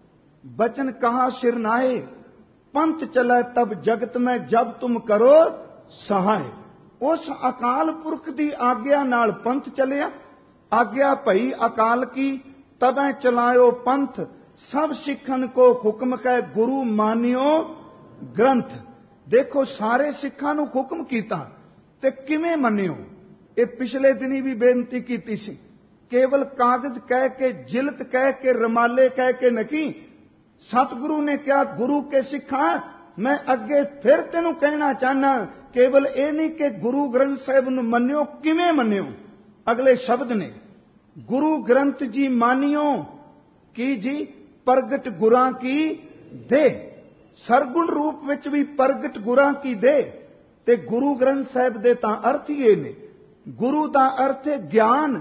ਬਚਨ ਕਹਾ ਸਿਰਨਾਏ, ਪੰਥ ਚਲੇ ਤਬ ਜਗਤ ਮੈਂ ਜਬ ਤੁਮ ਕਰੋ ਸਹਾਏ। ਉਸ ਅਕਾਲ ਪੁਰਖ ਦੀ ਆਗਿਆ ਨਾਲ ਪੰਥ ਚੱਲਿਆ। ਆਗਿਆ ਭਈ ਅਕਾਲ ਕੀ ਤਬੈ ਚਲਾਇਓ ਪੰਥ, ਸਭ ਸਿੱਖਨ ਕੋ ਹੁਕਮ ਕਹਿ ਗੁਰੂ ਮਾਨਿਓ ਗ੍ਰੰਥ। ਦੇਖੋ ਸਾਰੇ ਸਿੱਖਾਂ ਨੂੰ ਹੁਕਮ ਕੀਤਾ ਤੇ ਕਿਵੇਂ ਮੰਨਿਓ। ਇਹ ਪਿਛਲੇ ਦਿਨੀ ਵੀ ਬੇਨਤੀ ਕੀਤੀ ਸੀ, ਕੇਵਲ ਕਾਗਜ਼ ਕਹਿ ਕੇ, ਜਿਲਤ ਕਹਿ ਕੇ, ਰਮਾਲੇ ਕਹਿ ਕੇ ਨਹੀਂ। ਸਤਿਗੁਰੂ ਨੇ ਕਿਹਾ ਗੁਰੂ ਕੇ ਸਿੱਖਾਂ, ਮੈਂ ਅੱਗੇ ਫਿਰ ਤੈਨੂੰ ਕਹਿਣਾ ਚਾਹਨਾ, ਕੇਵਲ ਇਹ ਨਹੀਂ ਕਿ ਗੁਰੂ ਗ੍ਰੰਥ ਸਾਹਿਬ ਨੂੰ ਮੰਨਿਓ, ਕਿਵੇਂ ਮੰਨਿਓ। ਅਗਲੇ ਸ਼ਬਦ ਨੇ ਗੁਰੂ ਗ੍ਰੰਥ ਜੀ ਮਾਨਿਓ ਕੀ ਜੀ, ਪ੍ਰਗਟ ਗੁਰਾਂ ਕੀ ਦੇ। ਸਰਗੁਣ ਰੂਪ ਵਿੱਚ ਵੀ ਪ੍ਰਗਟ ਗੁਰਾਂ ਕੀ ਦੇ। ਤੇ ਗੁਰੂ ਗ੍ਰੰਥ ਸਾਹਿਬ ਦੇ ਤਾਂ ਅਰਥ ਹੀ ਇਹ ਨੇ। ਗੁਰੂ ਦਾ ਅਰਥ ਹੈ ਗਿਆਨ,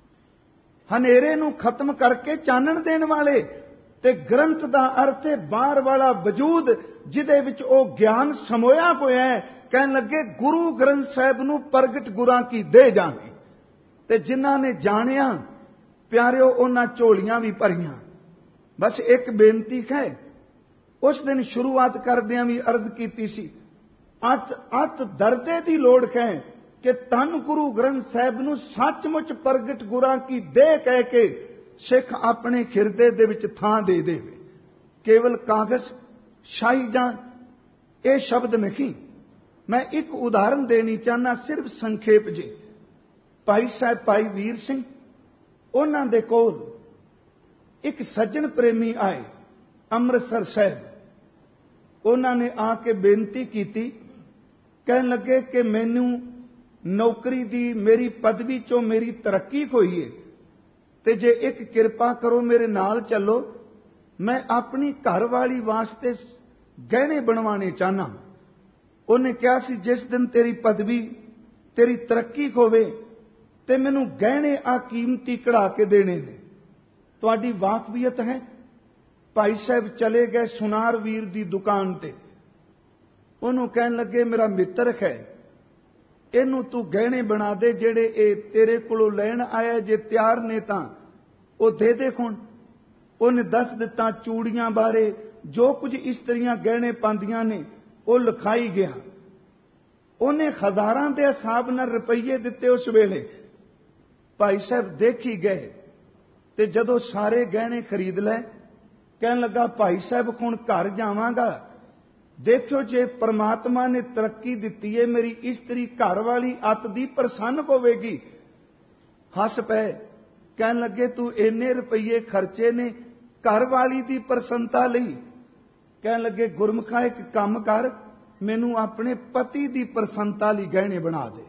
ਹਨੇਰੇ ਨੂੰ ਖਤਮ ਕਰਕੇ ਚਾਨਣ ਦੇਣ ਵਾਲੇ। ਤੇ ਗ੍ਰੰਥ ਦਾ ਅਰਥ ਹੈ ਬਾਹਰ ਵਾਲਾ ਵਜੂਦ, ਜਿਹਦੇ ਵਿੱਚ ਉਹ ਗਿਆਨ ਸਮੋਇਆ ਹੋਇਆ ਹੈ। ਕਹਿਣ ਲੱਗੇ ਗੁਰੂ ਗ੍ਰੰਥ ਸਾਹਿਬ ਨੂੰ ਪ੍ਰਗਟ ਗੁਰਾਂ ਕੀ ਦੇ ਜਾਣੇ। ਤੇ ਜਿਨ੍ਹਾਂ ਨੇ ਜਾਣਿਆ ਪਿਆਰਿਓ, ਉਹਨਾਂ ਝੋਲੀਆਂ ਵੀ ਭਰੀਆਂ। ਬਸ ਇੱਕ ਬੇਨਤੀ ਹੈ, ਉਸ ਦਿਨ ਸ਼ੁਰੂਆਤ ਕਰਦਿਆਂ ਵੀ ਅਰਜ਼ ਕੀਤੀ ਸੀ, ਅਤ ਦਰਦੇ ਦੀ ਲੋੜ ਹੈ ਕਿ ਧੰਨ ਗੁਰੂ ਗ੍ਰੰਥ ਸਾਹਿਬ ਨੂੰ ਸੱਚਮੁੱਚ ਪ੍ਰਗਟ ਗੁਰਾਂ ਕੀ ਦੇ ਕਹਿ ਕੇ ਸਿੱਖ ਆਪਣੇ ਖਿਰਦੇ ਦੇ ਵਿੱਚ ਥਾਂ ਦੇ ਦੇਵੇ। ਕੇਵਲ ਕਾਗਜ਼ ਸ਼ਾਹੀ ਜਾਂ ਇਹ ਸ਼ਬਦ ਨਹੀਂ। ਮੈਂ ਇੱਕ ਉਦਾਹਰਨ ਦੇਣੀ ਚਾਹਨਾ, ਸਿਰਫ ਸੰਖੇਪ ਜੀ। ਭਾਈ ਸਾਹਿਬ ਭਾਈ ਵੀਰ ਸਿੰਘ, ਉਹਨਾਂ ਦੇ ਕੋਲ ਇੱਕ ਸੱਜਣ ਪ੍ਰੇਮੀ ਆਏ ਅੰਮ੍ਰਿਤਸਰ ਸਾਹਿਬ। ਉਹਨਾਂ ਨੇ ਆ ਕੇ ਬੇਨਤੀ ਕੀਤੀ, ਕਹਿਣ ਲੱਗੇ ਕਿ ਮੈਨੂੰ ਨੌਕਰੀ ਦੀ, ਮੇਰੀ ਪਦਵੀ ਚੋਂ ਮੇਰੀ ਤਰੱਕੀ ਹੋਈ ਹੈ, ਤੇ ਜੇ ਇੱਕ ਕਿਰਪਾ ਕਰੋ ਮੇਰੇ ਨਾਲ ਚੱਲੋ, ਮੈਂ ਆਪਣੀ ਘਰਵਾਲੀ ਵਾਸਤੇ ਗਹਿਣੇ ਬਣਵਾਣੇ ਚਾਹਨਾ। ਉਹਨੇ ਕਿਹਾ ਸੀ ਜਿਸ ਦਿਨ ਤੇਰੀ ਪਦਵੀ, ਤੇਰੀ ਤਰੱਕੀ ਹੋਵੇ ਤੇ ਮੈਨੂੰ ਗਹਿਣੇ ਆ ਕੀਮਤੀ ਕਢਾ ਕੇ ਦੇਣੇ ਨੇ। ਤੁਹਾਡੀ ਵਾਕਫੀਅਤ ਹੈ। ਭਾਈ ਸਾਹਿਬ ਚਲੇ ਗਏ ਸੁਨਾਰ ਵੀਰ ਦੀ ਦੁਕਾਨ ਤੇ। ਉਹਨੂੰ ਕਹਿਣ ਲੱਗੇ ਮੇਰਾ ਮਿੱਤਰ ਹੈ, ਇਹਨੂੰ ਤੂੰ ਗਹਿਣੇ ਬਣਾ ਦੇ, ਜਿਹੜੇ ਇਹ ਤੇਰੇ ਕੋਲੋਂ ਲੈਣ ਆਇਆ, ਜੇ ਤਿਆਰ ਨੇ ਤਾਂ ਉਹ ਦੇ ਦੇ। ਹੁਣ ਉਹਨੇ ਦੱਸ ਦਿੱਤਾ ਚੂੜੀਆਂ ਬਾਰੇ, ਜੋ ਕੁਝ ਇਸਤਰੀਆਂ ਗਹਿਣੇ ਪਾਉਂਦੀਆਂ ਨੇ ਉਹ ਲਿਖਾਈ ਗਿਆ। ਉਹਨੇ ਹਜ਼ਾਰਾਂ ਦੇ ਹਿਸਾਬ ਨਾਲ ਰੁਪਈਏ ਦਿੱਤੇ ਉਸ ਵੇਲੇ। ਭਾਈ ਸਾਹਿਬ ਦੇਖੀ ਗਏ ਤੇ ਜਦੋਂ ਸਾਰੇ ਗਹਿਣੇ ਖਰੀਦ ਲਏ, ਕਹਿਣ ਲੱਗਾ ਭਾਈ ਸਾਹਿਬ ਹੁਣ ਘਰ ਜਾਵਾਂਗਾ, ਦੇਖਿਓ ਜੇ ਪ੍ਰਮਾਤਮਾ ਨੇ ਤਰੱਕੀ ਦਿੱਤੀ ਹੈ, ਮੇਰੀ ਇਸਤਰੀ ਘਰ ਵਾਲੀ ਅੱਤ ਦੀ ਪ੍ਰਸੰਨ ਹੋਵੇਗੀ। ਹੱਸ ਪਏ, ਕਹਿਣ ਲੱਗੇ ਤੂੰ ਇੰਨੇ ਰੁਪਈਏ ਖਰਚੇ ਨੇ ਘਰ ਵਾਲੀ ਦੀ ਪ੍ਰਸੰਨਤਾ ਲਈ। ਕਹਿਣ ਲੱਗੇ ਗੁਰਮੁਖਾ ਇੱਕ ਕੰਮ ਕਰ, ਮੈਨੂੰ ਆਪਣੇ ਪਤੀ ਦੀ ਪ੍ਰਸੰਨਤਾ ਲਈ ਗਹਿਣੇ ਬਣਾ ਦੇ।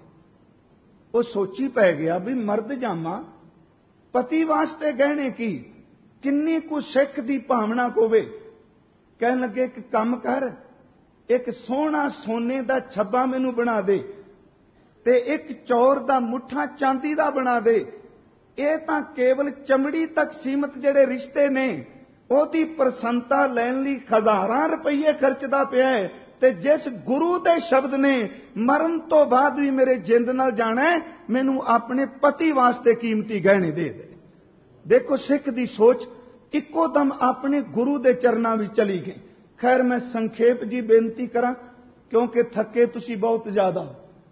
ਉਹ ਸੋਚੀ ਪੈ ਗਿਆ ਵੀ ਮਰਦ ਜਾਮਾ, ਪਤੀ ਵਾਸਤੇ ਗਹਿਣੇ ਕੀ, ਕਿੰਨੀ ਕੁ ਸਿੱਖ ਦੀ ਭਾਵਨਾ ਹੋਵੇ। ਕਹਿਣ ਲੱਗੇ ਇੱਕ ਕੰਮ ਕਰ, ਇੱਕ ਸੋਹਣਾ ਸੋਨੇ ਦਾ ਛੱਬਾ ਮੈਨੂੰ ਬਣਾ ਦੇ ਤੇ ਇੱਕ ਚੌਰ ਦਾ ਮੁੱਠਾ ਚਾਂਦੀ ਦਾ ਬਣਾ ਦੇ। ਇਹ ਤਾਂ ਕੇਵਲ ਚਮੜੀ ਤੱਕ ਸੀਮਤ ਜਿਹੜੇ ਰਿਸ਼ਤੇ ਨੇ ਉਹਦੀ ਪ੍ਰਸੰਨਤਾ ਲੈਣ ਲਈ ਹਜ਼ਾਰਾਂ ਰੁਪਏ ਖਰਚਦਾ ਪਿਆ ਹੈ, ਤੇ ਜਿਸ ਗੁਰੂ ਦੇ ਸ਼ਬਦ ਨੇ ਮਰਨ ਤੋਂ ਬਾਅਦ ਵੀ ਮੇਰੇ ਜਿੰਦ ਨਾਲ ਜਾਣਾ ਹੈ, ਮੈਨੂੰ ਆਪਣੇ ਪਤੀ ਵਾਸਤੇ ਕੀਮਤੀ ਗਹਿਣੇ ਦੇ ਦੇ। ਦੇਖੋ ਸਿੱਖ ਦੀ ਸੋਚ ਇੱਕੋ ਦਮ ਆਪਣੇ ਗੁਰੂ ਦੇ ਚਰਨਾਂ ਵਿੱਚ ਚਲੀ ਗਈ। ਖੈਰ ਮੈਂ ਸੰਖੇਪ ਜੀ ਬੇਨਤੀ ਕਰਾਂ, ਕਿਉਂਕਿ ਥੱਕੇ ਤੁਸੀਂ ਬਹੁਤ ਜ਼ਿਆਦਾ।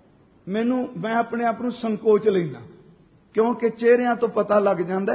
ਮੈਂ ਆਪਣੇ ਆਪ ਨੂੰ ਸੰਕੋਚ ਲੈਣਾ, ਕਿਉਂਕਿ ਚਿਹਰਿਆਂ ਤੋਂ ਪਤਾ ਲੱਗ ਜਾਂਦਾ।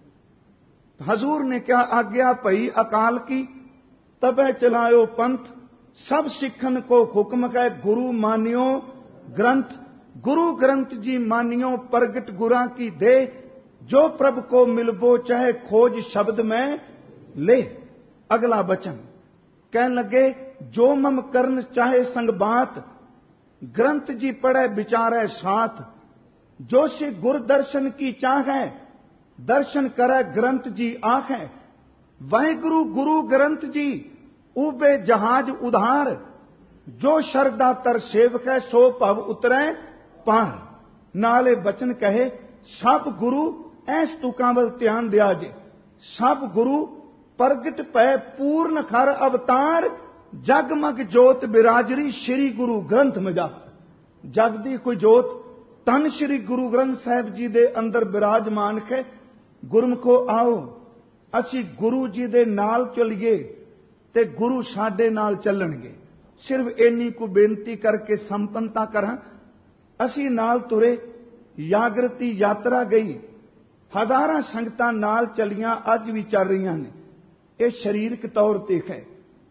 ਹਜ਼ੂਰ ਨੇ ਕਿਹਾ, ਆਗਿਆ ਭਈ ਅਕਾਲ ਕੀ, ਤਬੈ ਚਲਾਇਓ ਪੰਥ, ਸਭ ਸਿੱਖਨ ਕੋ ਹੁਕਮ ਹੈ, ਗੁਰੂ ਮਾਨਿਓ ग्रंथ। गुरु ग्रंथ जी मानियो प्रगट गुरा की दे, जो प्रभु को मिलबो चाहे खोज शब्द में ले। अगला वचन कहने लगे, जो मम करन चाहे संग बात, ग्रंथ जी पढ़े विचारे साथ। जो से गुर दर्शन की चाह है, दर्शन करे ग्रंथ जी आंख है। वह गुरु गुरु ग्रंथ जी उबे जहाज उधार, जो शरदा तर सेवक है सो भव उतरे पार। नाले बचन कहे सब गुरु ऐस तुकां वल ध्यान दिया जे। सब गुरु प्रगट पै पूर्ण खर अवतार, जगमग जोत बिराजरी श्री गुरु ग्रंथ में जा। जग दी कोई जोत तन श्री गुरु ग्रंथ साहिब जी दे अंदर बिराजमान है। गुरमुखो आओ असी गुरु जी दे नाल चलिए ते गुरु साडे नाल चलणगे। सिर्फ इन्नी को बेनती करके संपन्नता करा। असी नाल तुरे, जागृति यात्रा गई, हजारां संगतां नाल चलियां अज भी चल रही ने। यह शरीरक तौर ते है।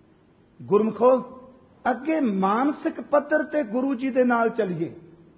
गुरमुखो अगे मानसिक पद्धर ते गुरु जी दे नाल चलिए,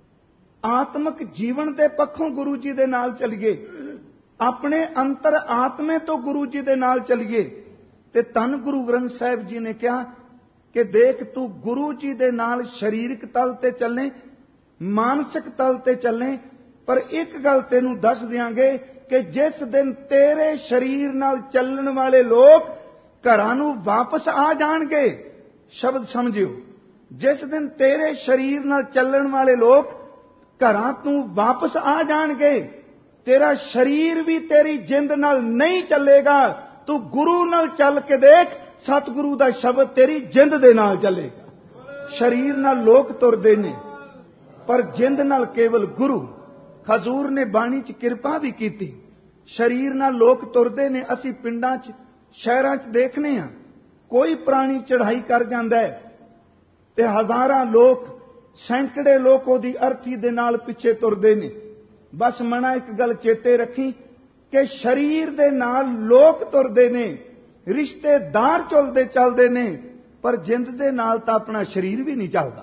आत्मक जीवन दे पक्षों गुरु जी दे नाल चलिए, अपने अंतर आत्मे तो गुरु जी दे नाल चलिए। ते धन गुरु ग्रंथ साहिब जी ने कहा कि देख तू गुरु जी दे नाल शरीरक तल ते चलने, मानसिक तल ते चलने, पर एक गल तेनू दस दियांगे कि जिस दिन तेरे शरीर नाल चलण वाले लोग घरां नूं वापस आ जाणगे, शब्द समझियो, जिस दिन तेरे शरीर नाल चलण वाले लोग घरां तूं वापस आ जाणगे, तेरा शरीर भी तेरी जिंद नाल नहीं चलेगा। तू गुरु नाल चल के देख, सतगुरु दा शब्द तेरी जिंद दे नाल चलेगा। शरीर नाल लोग तुरदे ने, पर जिंद नाल केवल गुरु। हजूर ने बाणी च किरपा भी कीती। शरीर नाल लोग तुरदे ने, असी पिंडां च शहरां च देखने हां, कोई प्राणी चढ़ाई कर जांदा है ते हजारां लोग, सैकड़े लोग ओदी अर्थी दे नाल पिछे तुरदे ने। बस मना एक गल चेते रखी कि शरीर दे नाल लोग तुरदे ने, रिश्तेदार चलदे चलदे ने, पर जिंद दे नाल तां अपना शरीर भी नहीं चलदा।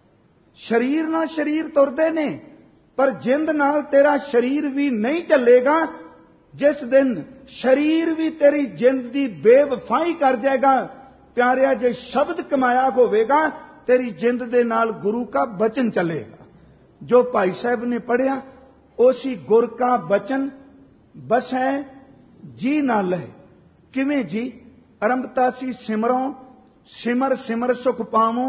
शरीर नाल शरीर तुरदे ने, पर जिंद नाल तेरा शरीर भी नहीं चलेगा। जिस दिन शरीर भी तेरी जिंद दी बेवफाई कर जाएगा, प्यारिया जे शब्द कमाया होवेगा, तेरी जिंद दे नाल गुरु का वचन चलेगा। जो भाई साहब ने पढ़िया, ओसी गुर का वचन बस है जी नाल है। किवें जी? आरंभता सी सिमरों, सिमर सिमर सुख पावों,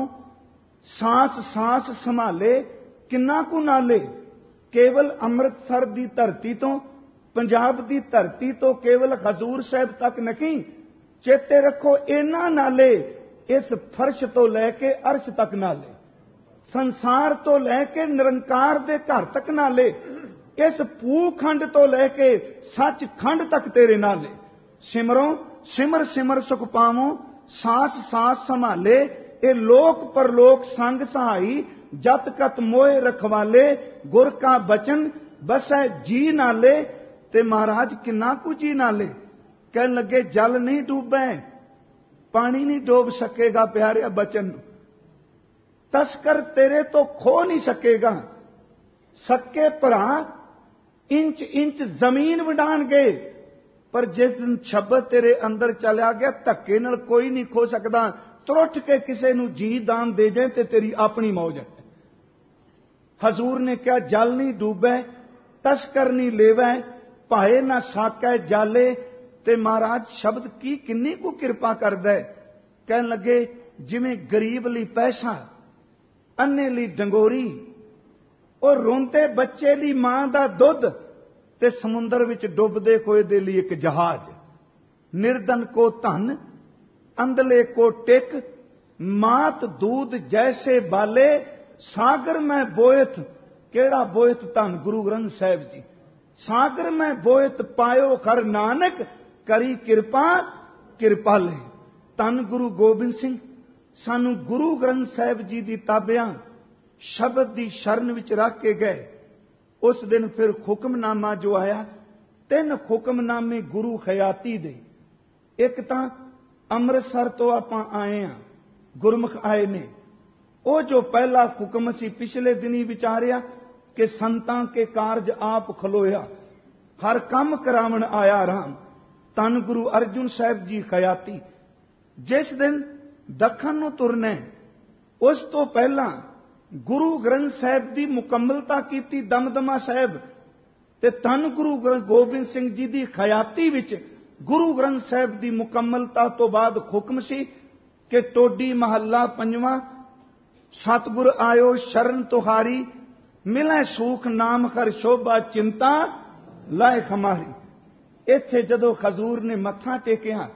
सांस सांस संभाले किन्ना कु नाले। केवल अमृतसर दी धरती तो, पंजाब दी धरती तो केवल हजूर साहब तक नहीं, चेते रखो इन्हां नाले इस फर्श तो लैके अर्श तक नाले, संसार तो लैके निरंकार दे घर तक नाले, इस भूखंड तो लैके सचखंड तक तेरे नाले। सिमरों सिमर सिमर सुख पावों, सांस सांस संभाले, ए लोक परलोक संग सहाई, जत कत मोह रखवाले, गुर का बचन बसै जी नाले। ते महाराज किन्ना कु जी नाले। कहने लगे जल नहीं डूबे, पानी नहीं डूब सकेगा प्यारे बचन, तस्कर तेरे तो खो नहीं सकेगा। सक्के भरा इंच इंच जमीन वडाणगे, पर जिस दिन शब्द तेरे अंदर चलिया गया, धक्के नाल कोई नहीं खो सकता। त्रुट के किसी नूं जी दान दे जाए ते तेरी अपनी मौज है। हजूर ने क्या जल नहीं डूबे, तस्कर नहीं लेवै, भाए ना साकै जाले। ते महाराज शब्द की किन्नी को कृपा करदा है। कहन लगे जिवें गरीब लई पैसा, अन्ने लई डंगोरी, और रोंदे बच्चे लई मां दा दुध, ते समुंदर विच डुबदे कोई दे लई एक जहाज। निर्धन को धन, अंधले को टिक, मात दूध जैसे बाले, सागर में बोयत, केड़ा बोयत धन गुरु ग्रंथ साहिब जी, सागर में बोयत पायो कर नानक, करी किरपा किरपाले। धन गुरु गोबिंद सिंह सानू गुरु ग्रंथ साहिब जी दी ताबियां शब्द दी शरण विच रख के गए। उस दिन फिर हुक्मनामा जो आया, 3 हुक्मनामे गुरु खयाती दे। एक तां ਅੰਮ੍ਰਿਤਸਰ ਤੋਂ ਆਪਾਂ ਆਏ ਆ, ਗੁਰਮੁਖ ਆਏ ਨੇ। ਉਹ ਜੋ ਪਹਿਲਾ ਹੁਕਮ ਸੀ ਪਿਛਲੇ ਦਿਨੀ ਵਿਚਾਰਿਆ ਕਿ ਸੰਤਾਂ ਕੇ ਕਾਰਜ ਆਪ ਖਲੋਇਆ, ਹਰ ਕੰਮ ਕਰਾਵਣ ਆਇਆ ਰਾਮ। ਧੰਨ ਗੁਰੂ ਅਰਜੁਨ ਸਾਹਿਬ ਜੀ ਖਿਆਤੀ। ਜਿਸ ਦਿਨ ਦੱਖਣ ਨੂੰ ਤੁਰਨਾ, ਉਸ ਤੋਂ ਪਹਿਲਾਂ ਗੁਰੂ ਗ੍ਰੰਥ ਸਾਹਿਬ ਦੀ ਮੁਕੰਮਲਤਾ ਕੀਤੀ ਦਮਦਮਾ ਸਾਹਿਬ, ਤੇ ਧੰਨ ਗੁਰੂ ਗੋਬਿੰਦ ਸਿੰਘ ਜੀ ਦੀ ਖਿਆਤੀ ਵਿੱਚ गुरु ग्रंथ साहिब की मुकम्मलता तो बाद हुक्म सी कि टोडी महला 5वां, सतगुर आयो शरण तुहारी, मिले सूख नाम कर शोभा चिंता लाए खमारी। इत्थे जदों खजूर ने मत्था टेकिया,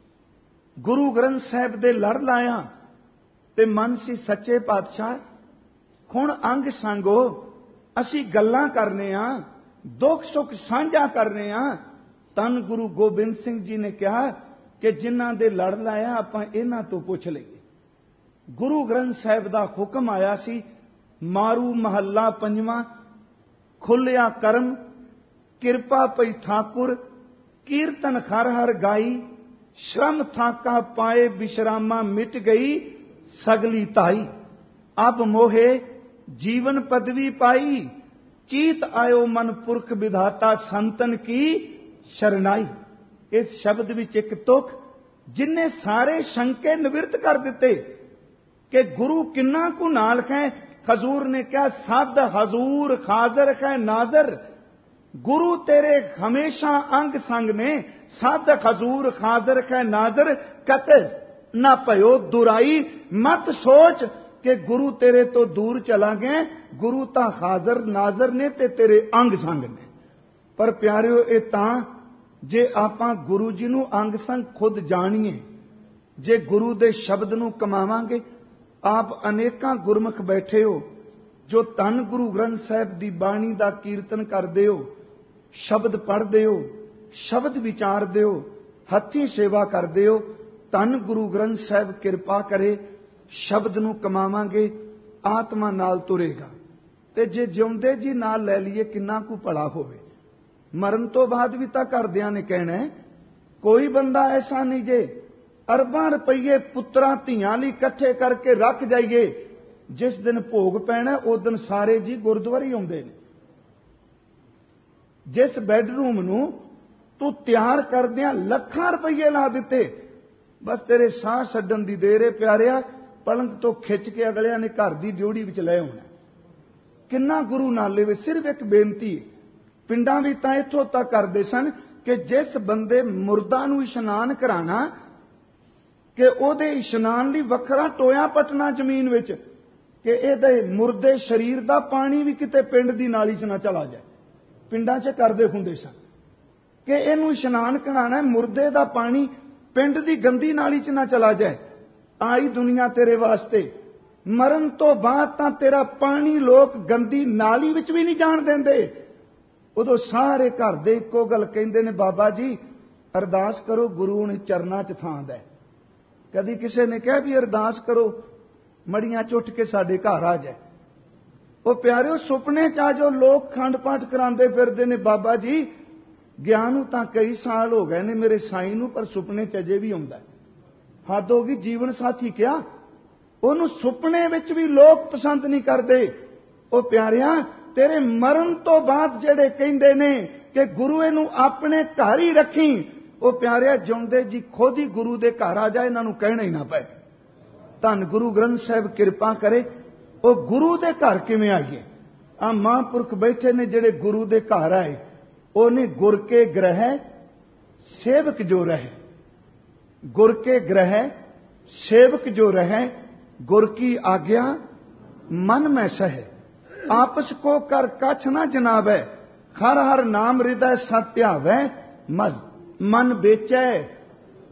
गुरु ग्रंथ साहिब दे लड़ लाया, ते मन सी सच्चे पातशाह हुण अंग संगो, असी गल्लां करने आ, दुख सुख साझा करने आ। धन गुरु गोबिंद सिंह जी ने कहा कि जिन्हां दे लड़ लाया आपां इन्हां तो पुछ लईए। गुरु ग्रंथ साहिब दा हुक्म आया सी, मारू महला 5वां, खुलिया करम, किरपा पई ठाकुर, कीर्तन हर हर गाई, श्रम थाका पाए विश्रामा मिट गई सगली ताई। अब मोहे जीवन पदवी पाई, चीत आयो मन पुरख विधाता संतन की शरणाई। इस शब्द विच एक तुख जिन्हें सारे शंके निवृत्त कर दिते कि गुरु किन्ना को नाल है। खजूर ने कहा, सद हजूर खाजर है नाजर, गुरु तेरे हमेशा अंग संग ने, सद हजूर खाजर है नाजर, कते ना भयो दुराई, मत सोच कि गुरु तेरे तो दूर चला गए, गुरु तां हाजर नाजर ने ते तेरे अंग संग ने। पर प्यारिओ ये तां जे आपां गुरु जी नूं अंग संग खुद जाणीए, जे गुरु दे शब्द नूं कमावांगे। आप अनेकां गुरमुख बैठे हो जो धन गुरु ग्रंथ साहिब दी बाणी दा कीर्तन करदे हो, शब्द पढ़दे हो, शब्द विचारदे हो, हत्थीं सेवा करदे हो। धन गुरु ग्रंथ साहिब किरपा करे, शब्द नूं कमावांगे, आत्मा नाल तुरेगा। ते जे जिउंदे जी नाल लै लईए किन्ना कु भला होवे। मरण तो बाद भी तां घरदियां ने कहना है, कोई बंदा ऐसा नहीं जे अरबां रुपये पुत्रां धीआं लई इकट्ठे करके रख जाइए, जिस दिन भोग पैना उस दिन सारे जी गुरुद्वारे आउंदे ने। जिस बैडरूम नूं तू तैयार करदियां ਲੱਖਾਂ रुपये ला दिते, बस तेरे साह छड्डण दी देर है प्यारिया, पलंग तो खिच के अगलियां ने घर दी ड्योड़ी विच ले आउणा। किन्ना गुरु नाल लेवे। सिर्फ एक बेनती, पिंडां भी तां इत्थों तक करदे सन कि जिस बंदे मुर्दा नूं इशनान कराना कि ओहदे इशनान लई वखरा टोया पटना जमीन विच कि इहदे मुर्दे शरीर दा पानी भी किते पिंड दी नाली च ना चला जाए। पिंडां च करदे हुंदे सन कि इहनूं इशनान कराना, मुर्दे दा पानी पिंड दी गंदी नाली च ना चला जाए। आई दुनिया तेरे वास्ते, मरण तो बाद तां तेरा पानी लोग गंदी नाली विच भी नहीं जाण देंदे। उदों सारे घर दे इक्को गल कहंदे ने, बाबा जी अरदास करो गुरु ने चरना च थां दै। कदी किसी ने कहा भी अरदास करो मड़ियां चुट के साडे घर आ जाए। वो प्यारिओ सुपने च जो लोग खंड पाठ करांदे फिरदे ने, बाबा जी ਗਿਆ ਨੂੰ ਤਾਂ कई साल हो गए ने मेरे साईं ਨੂੰ, पर सुपने च अजे भी आउंदा। हद हो गई। जीवन साथी क्या ਉਹਨੂੰ सुपने विच भी लोग पसंद नहीं करते। ਉਹ प्यारिया तेरे मरण तो बाद ਜਿਹੜੇ ਕਹਿੰਦੇ ਨੇ कि गुरु ਇਹਨੂੰ ਆਪਣੇ घर ही रखी, ਉਹ प्यारिया ਜਿਉਂਦੇ जी खुद ही गुरु ਦੇ घर आ जाए, ਇਹਨਾਂ ਨੂੰ ਕਹਿਣਾ ही ना पए। ਧੰਨ गुरु ग्रंथ साहिब किरपा करे। ਉਹ गुरु ਦੇ घर किवें आईए? आ महापुरख बैठे ने ਜਿਹੜੇ गुरु ਦੇ घर आए, ਉਹਨੇ गुर के ग्रह सेवक जो रहे, गुर के ग्रह सेवक जो रहे, गुर की आज्ञा मन में सहे, आपस को कर कछ न जनावै, हर हर नाम हृदय सत्यावै, मन बेचै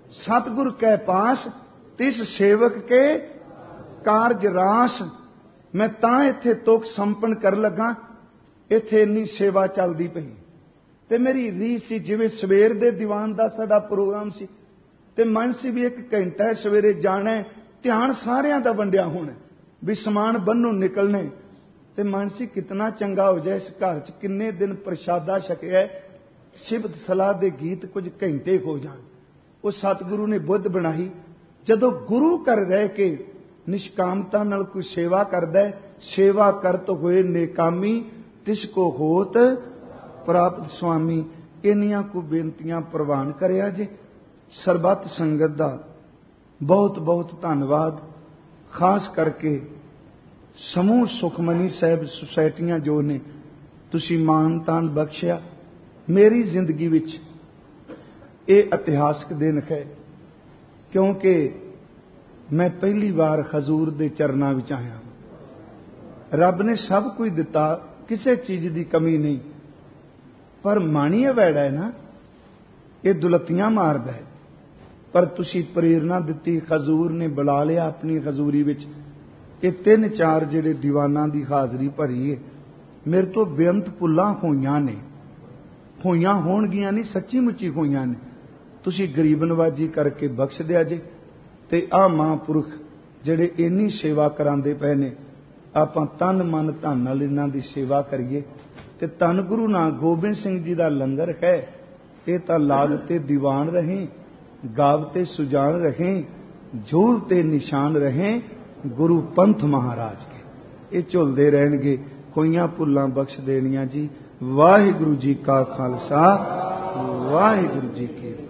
सतगुर कै पास तिस सेवक के कारज रास। मैं तां इत्थे तुक संपन कर लगा, इत्थे इन्नी सेवा चलदी पई ते मेरी रीस सी जिवें सवेर दे दीवान दा साडा प्रोग्राम सी ते मन सी भी 1 घंटा सवेरे जाना, ध्यान सारियां दा वंडिया होना, भी समान बन्नों निकलने ते मन सी कितना चंगा हो जाए, इस घर च किन्ने दिन प्रशादा छकिया, सिबत सलाह दे गीत कुछ घंटे हो जाण। वो सतगुरु ने बुद्ध बनाई, जदों गुरु कर रह के निष्कामता नाल कोई सेवा करदा है, सेवा करत होए नेकामी तिसको होत प्राप्त स्वामी। इन्नियां को बेनतियां प्रवान करिया जे। सरबत संगत दा बहुत बहुत धन्नवाद, खास करके समूह सुखमनी साहब सोसाइटियां जो ने तुसी मान तान बख्शिया। मेरी जिंदगी विच ये इतिहासक दिन है, क्योंकि मैं पहली बार हजूर दे चरनां विच आया। रब ने सब कुछ दिता, किसी चीज की कमी नहीं, पर माणीए वैड़ा है ना, ये दुलतियां मारदा है। पर तुसी प्रेरणा दिती, हजूर ने बुला लिया अपनी हजूरी विच। ये 3-4 जिहड़े दीवानां दी हाजरी भरी है, मेरे तो बेअंत भुल्लां होईयां ने, होईयां होणगियां नहीं, सच्ची मुच्ची होईयां ने। तुसी गरीब नवाजी करके बख्श दिया जे। ते आ महापुरुख जिहड़े इन्नी सेवा करांदे पए ने, आपां तन मन धन नाल इन्हां दी सेवा करिए। ते धन गुरु नानक गोबिंद सिंह जी दा लंगर है, ये तां लागते दीवान रहें, गावते सुजान रहें, झूलते निशान रहें, गुरु पंथ महाराज के। ये झुलदे रहणगे, कोईयां भुल्लां बख्श देणियां जी। वाहिगुरु जी का खालसा, वाहिगुरु जी की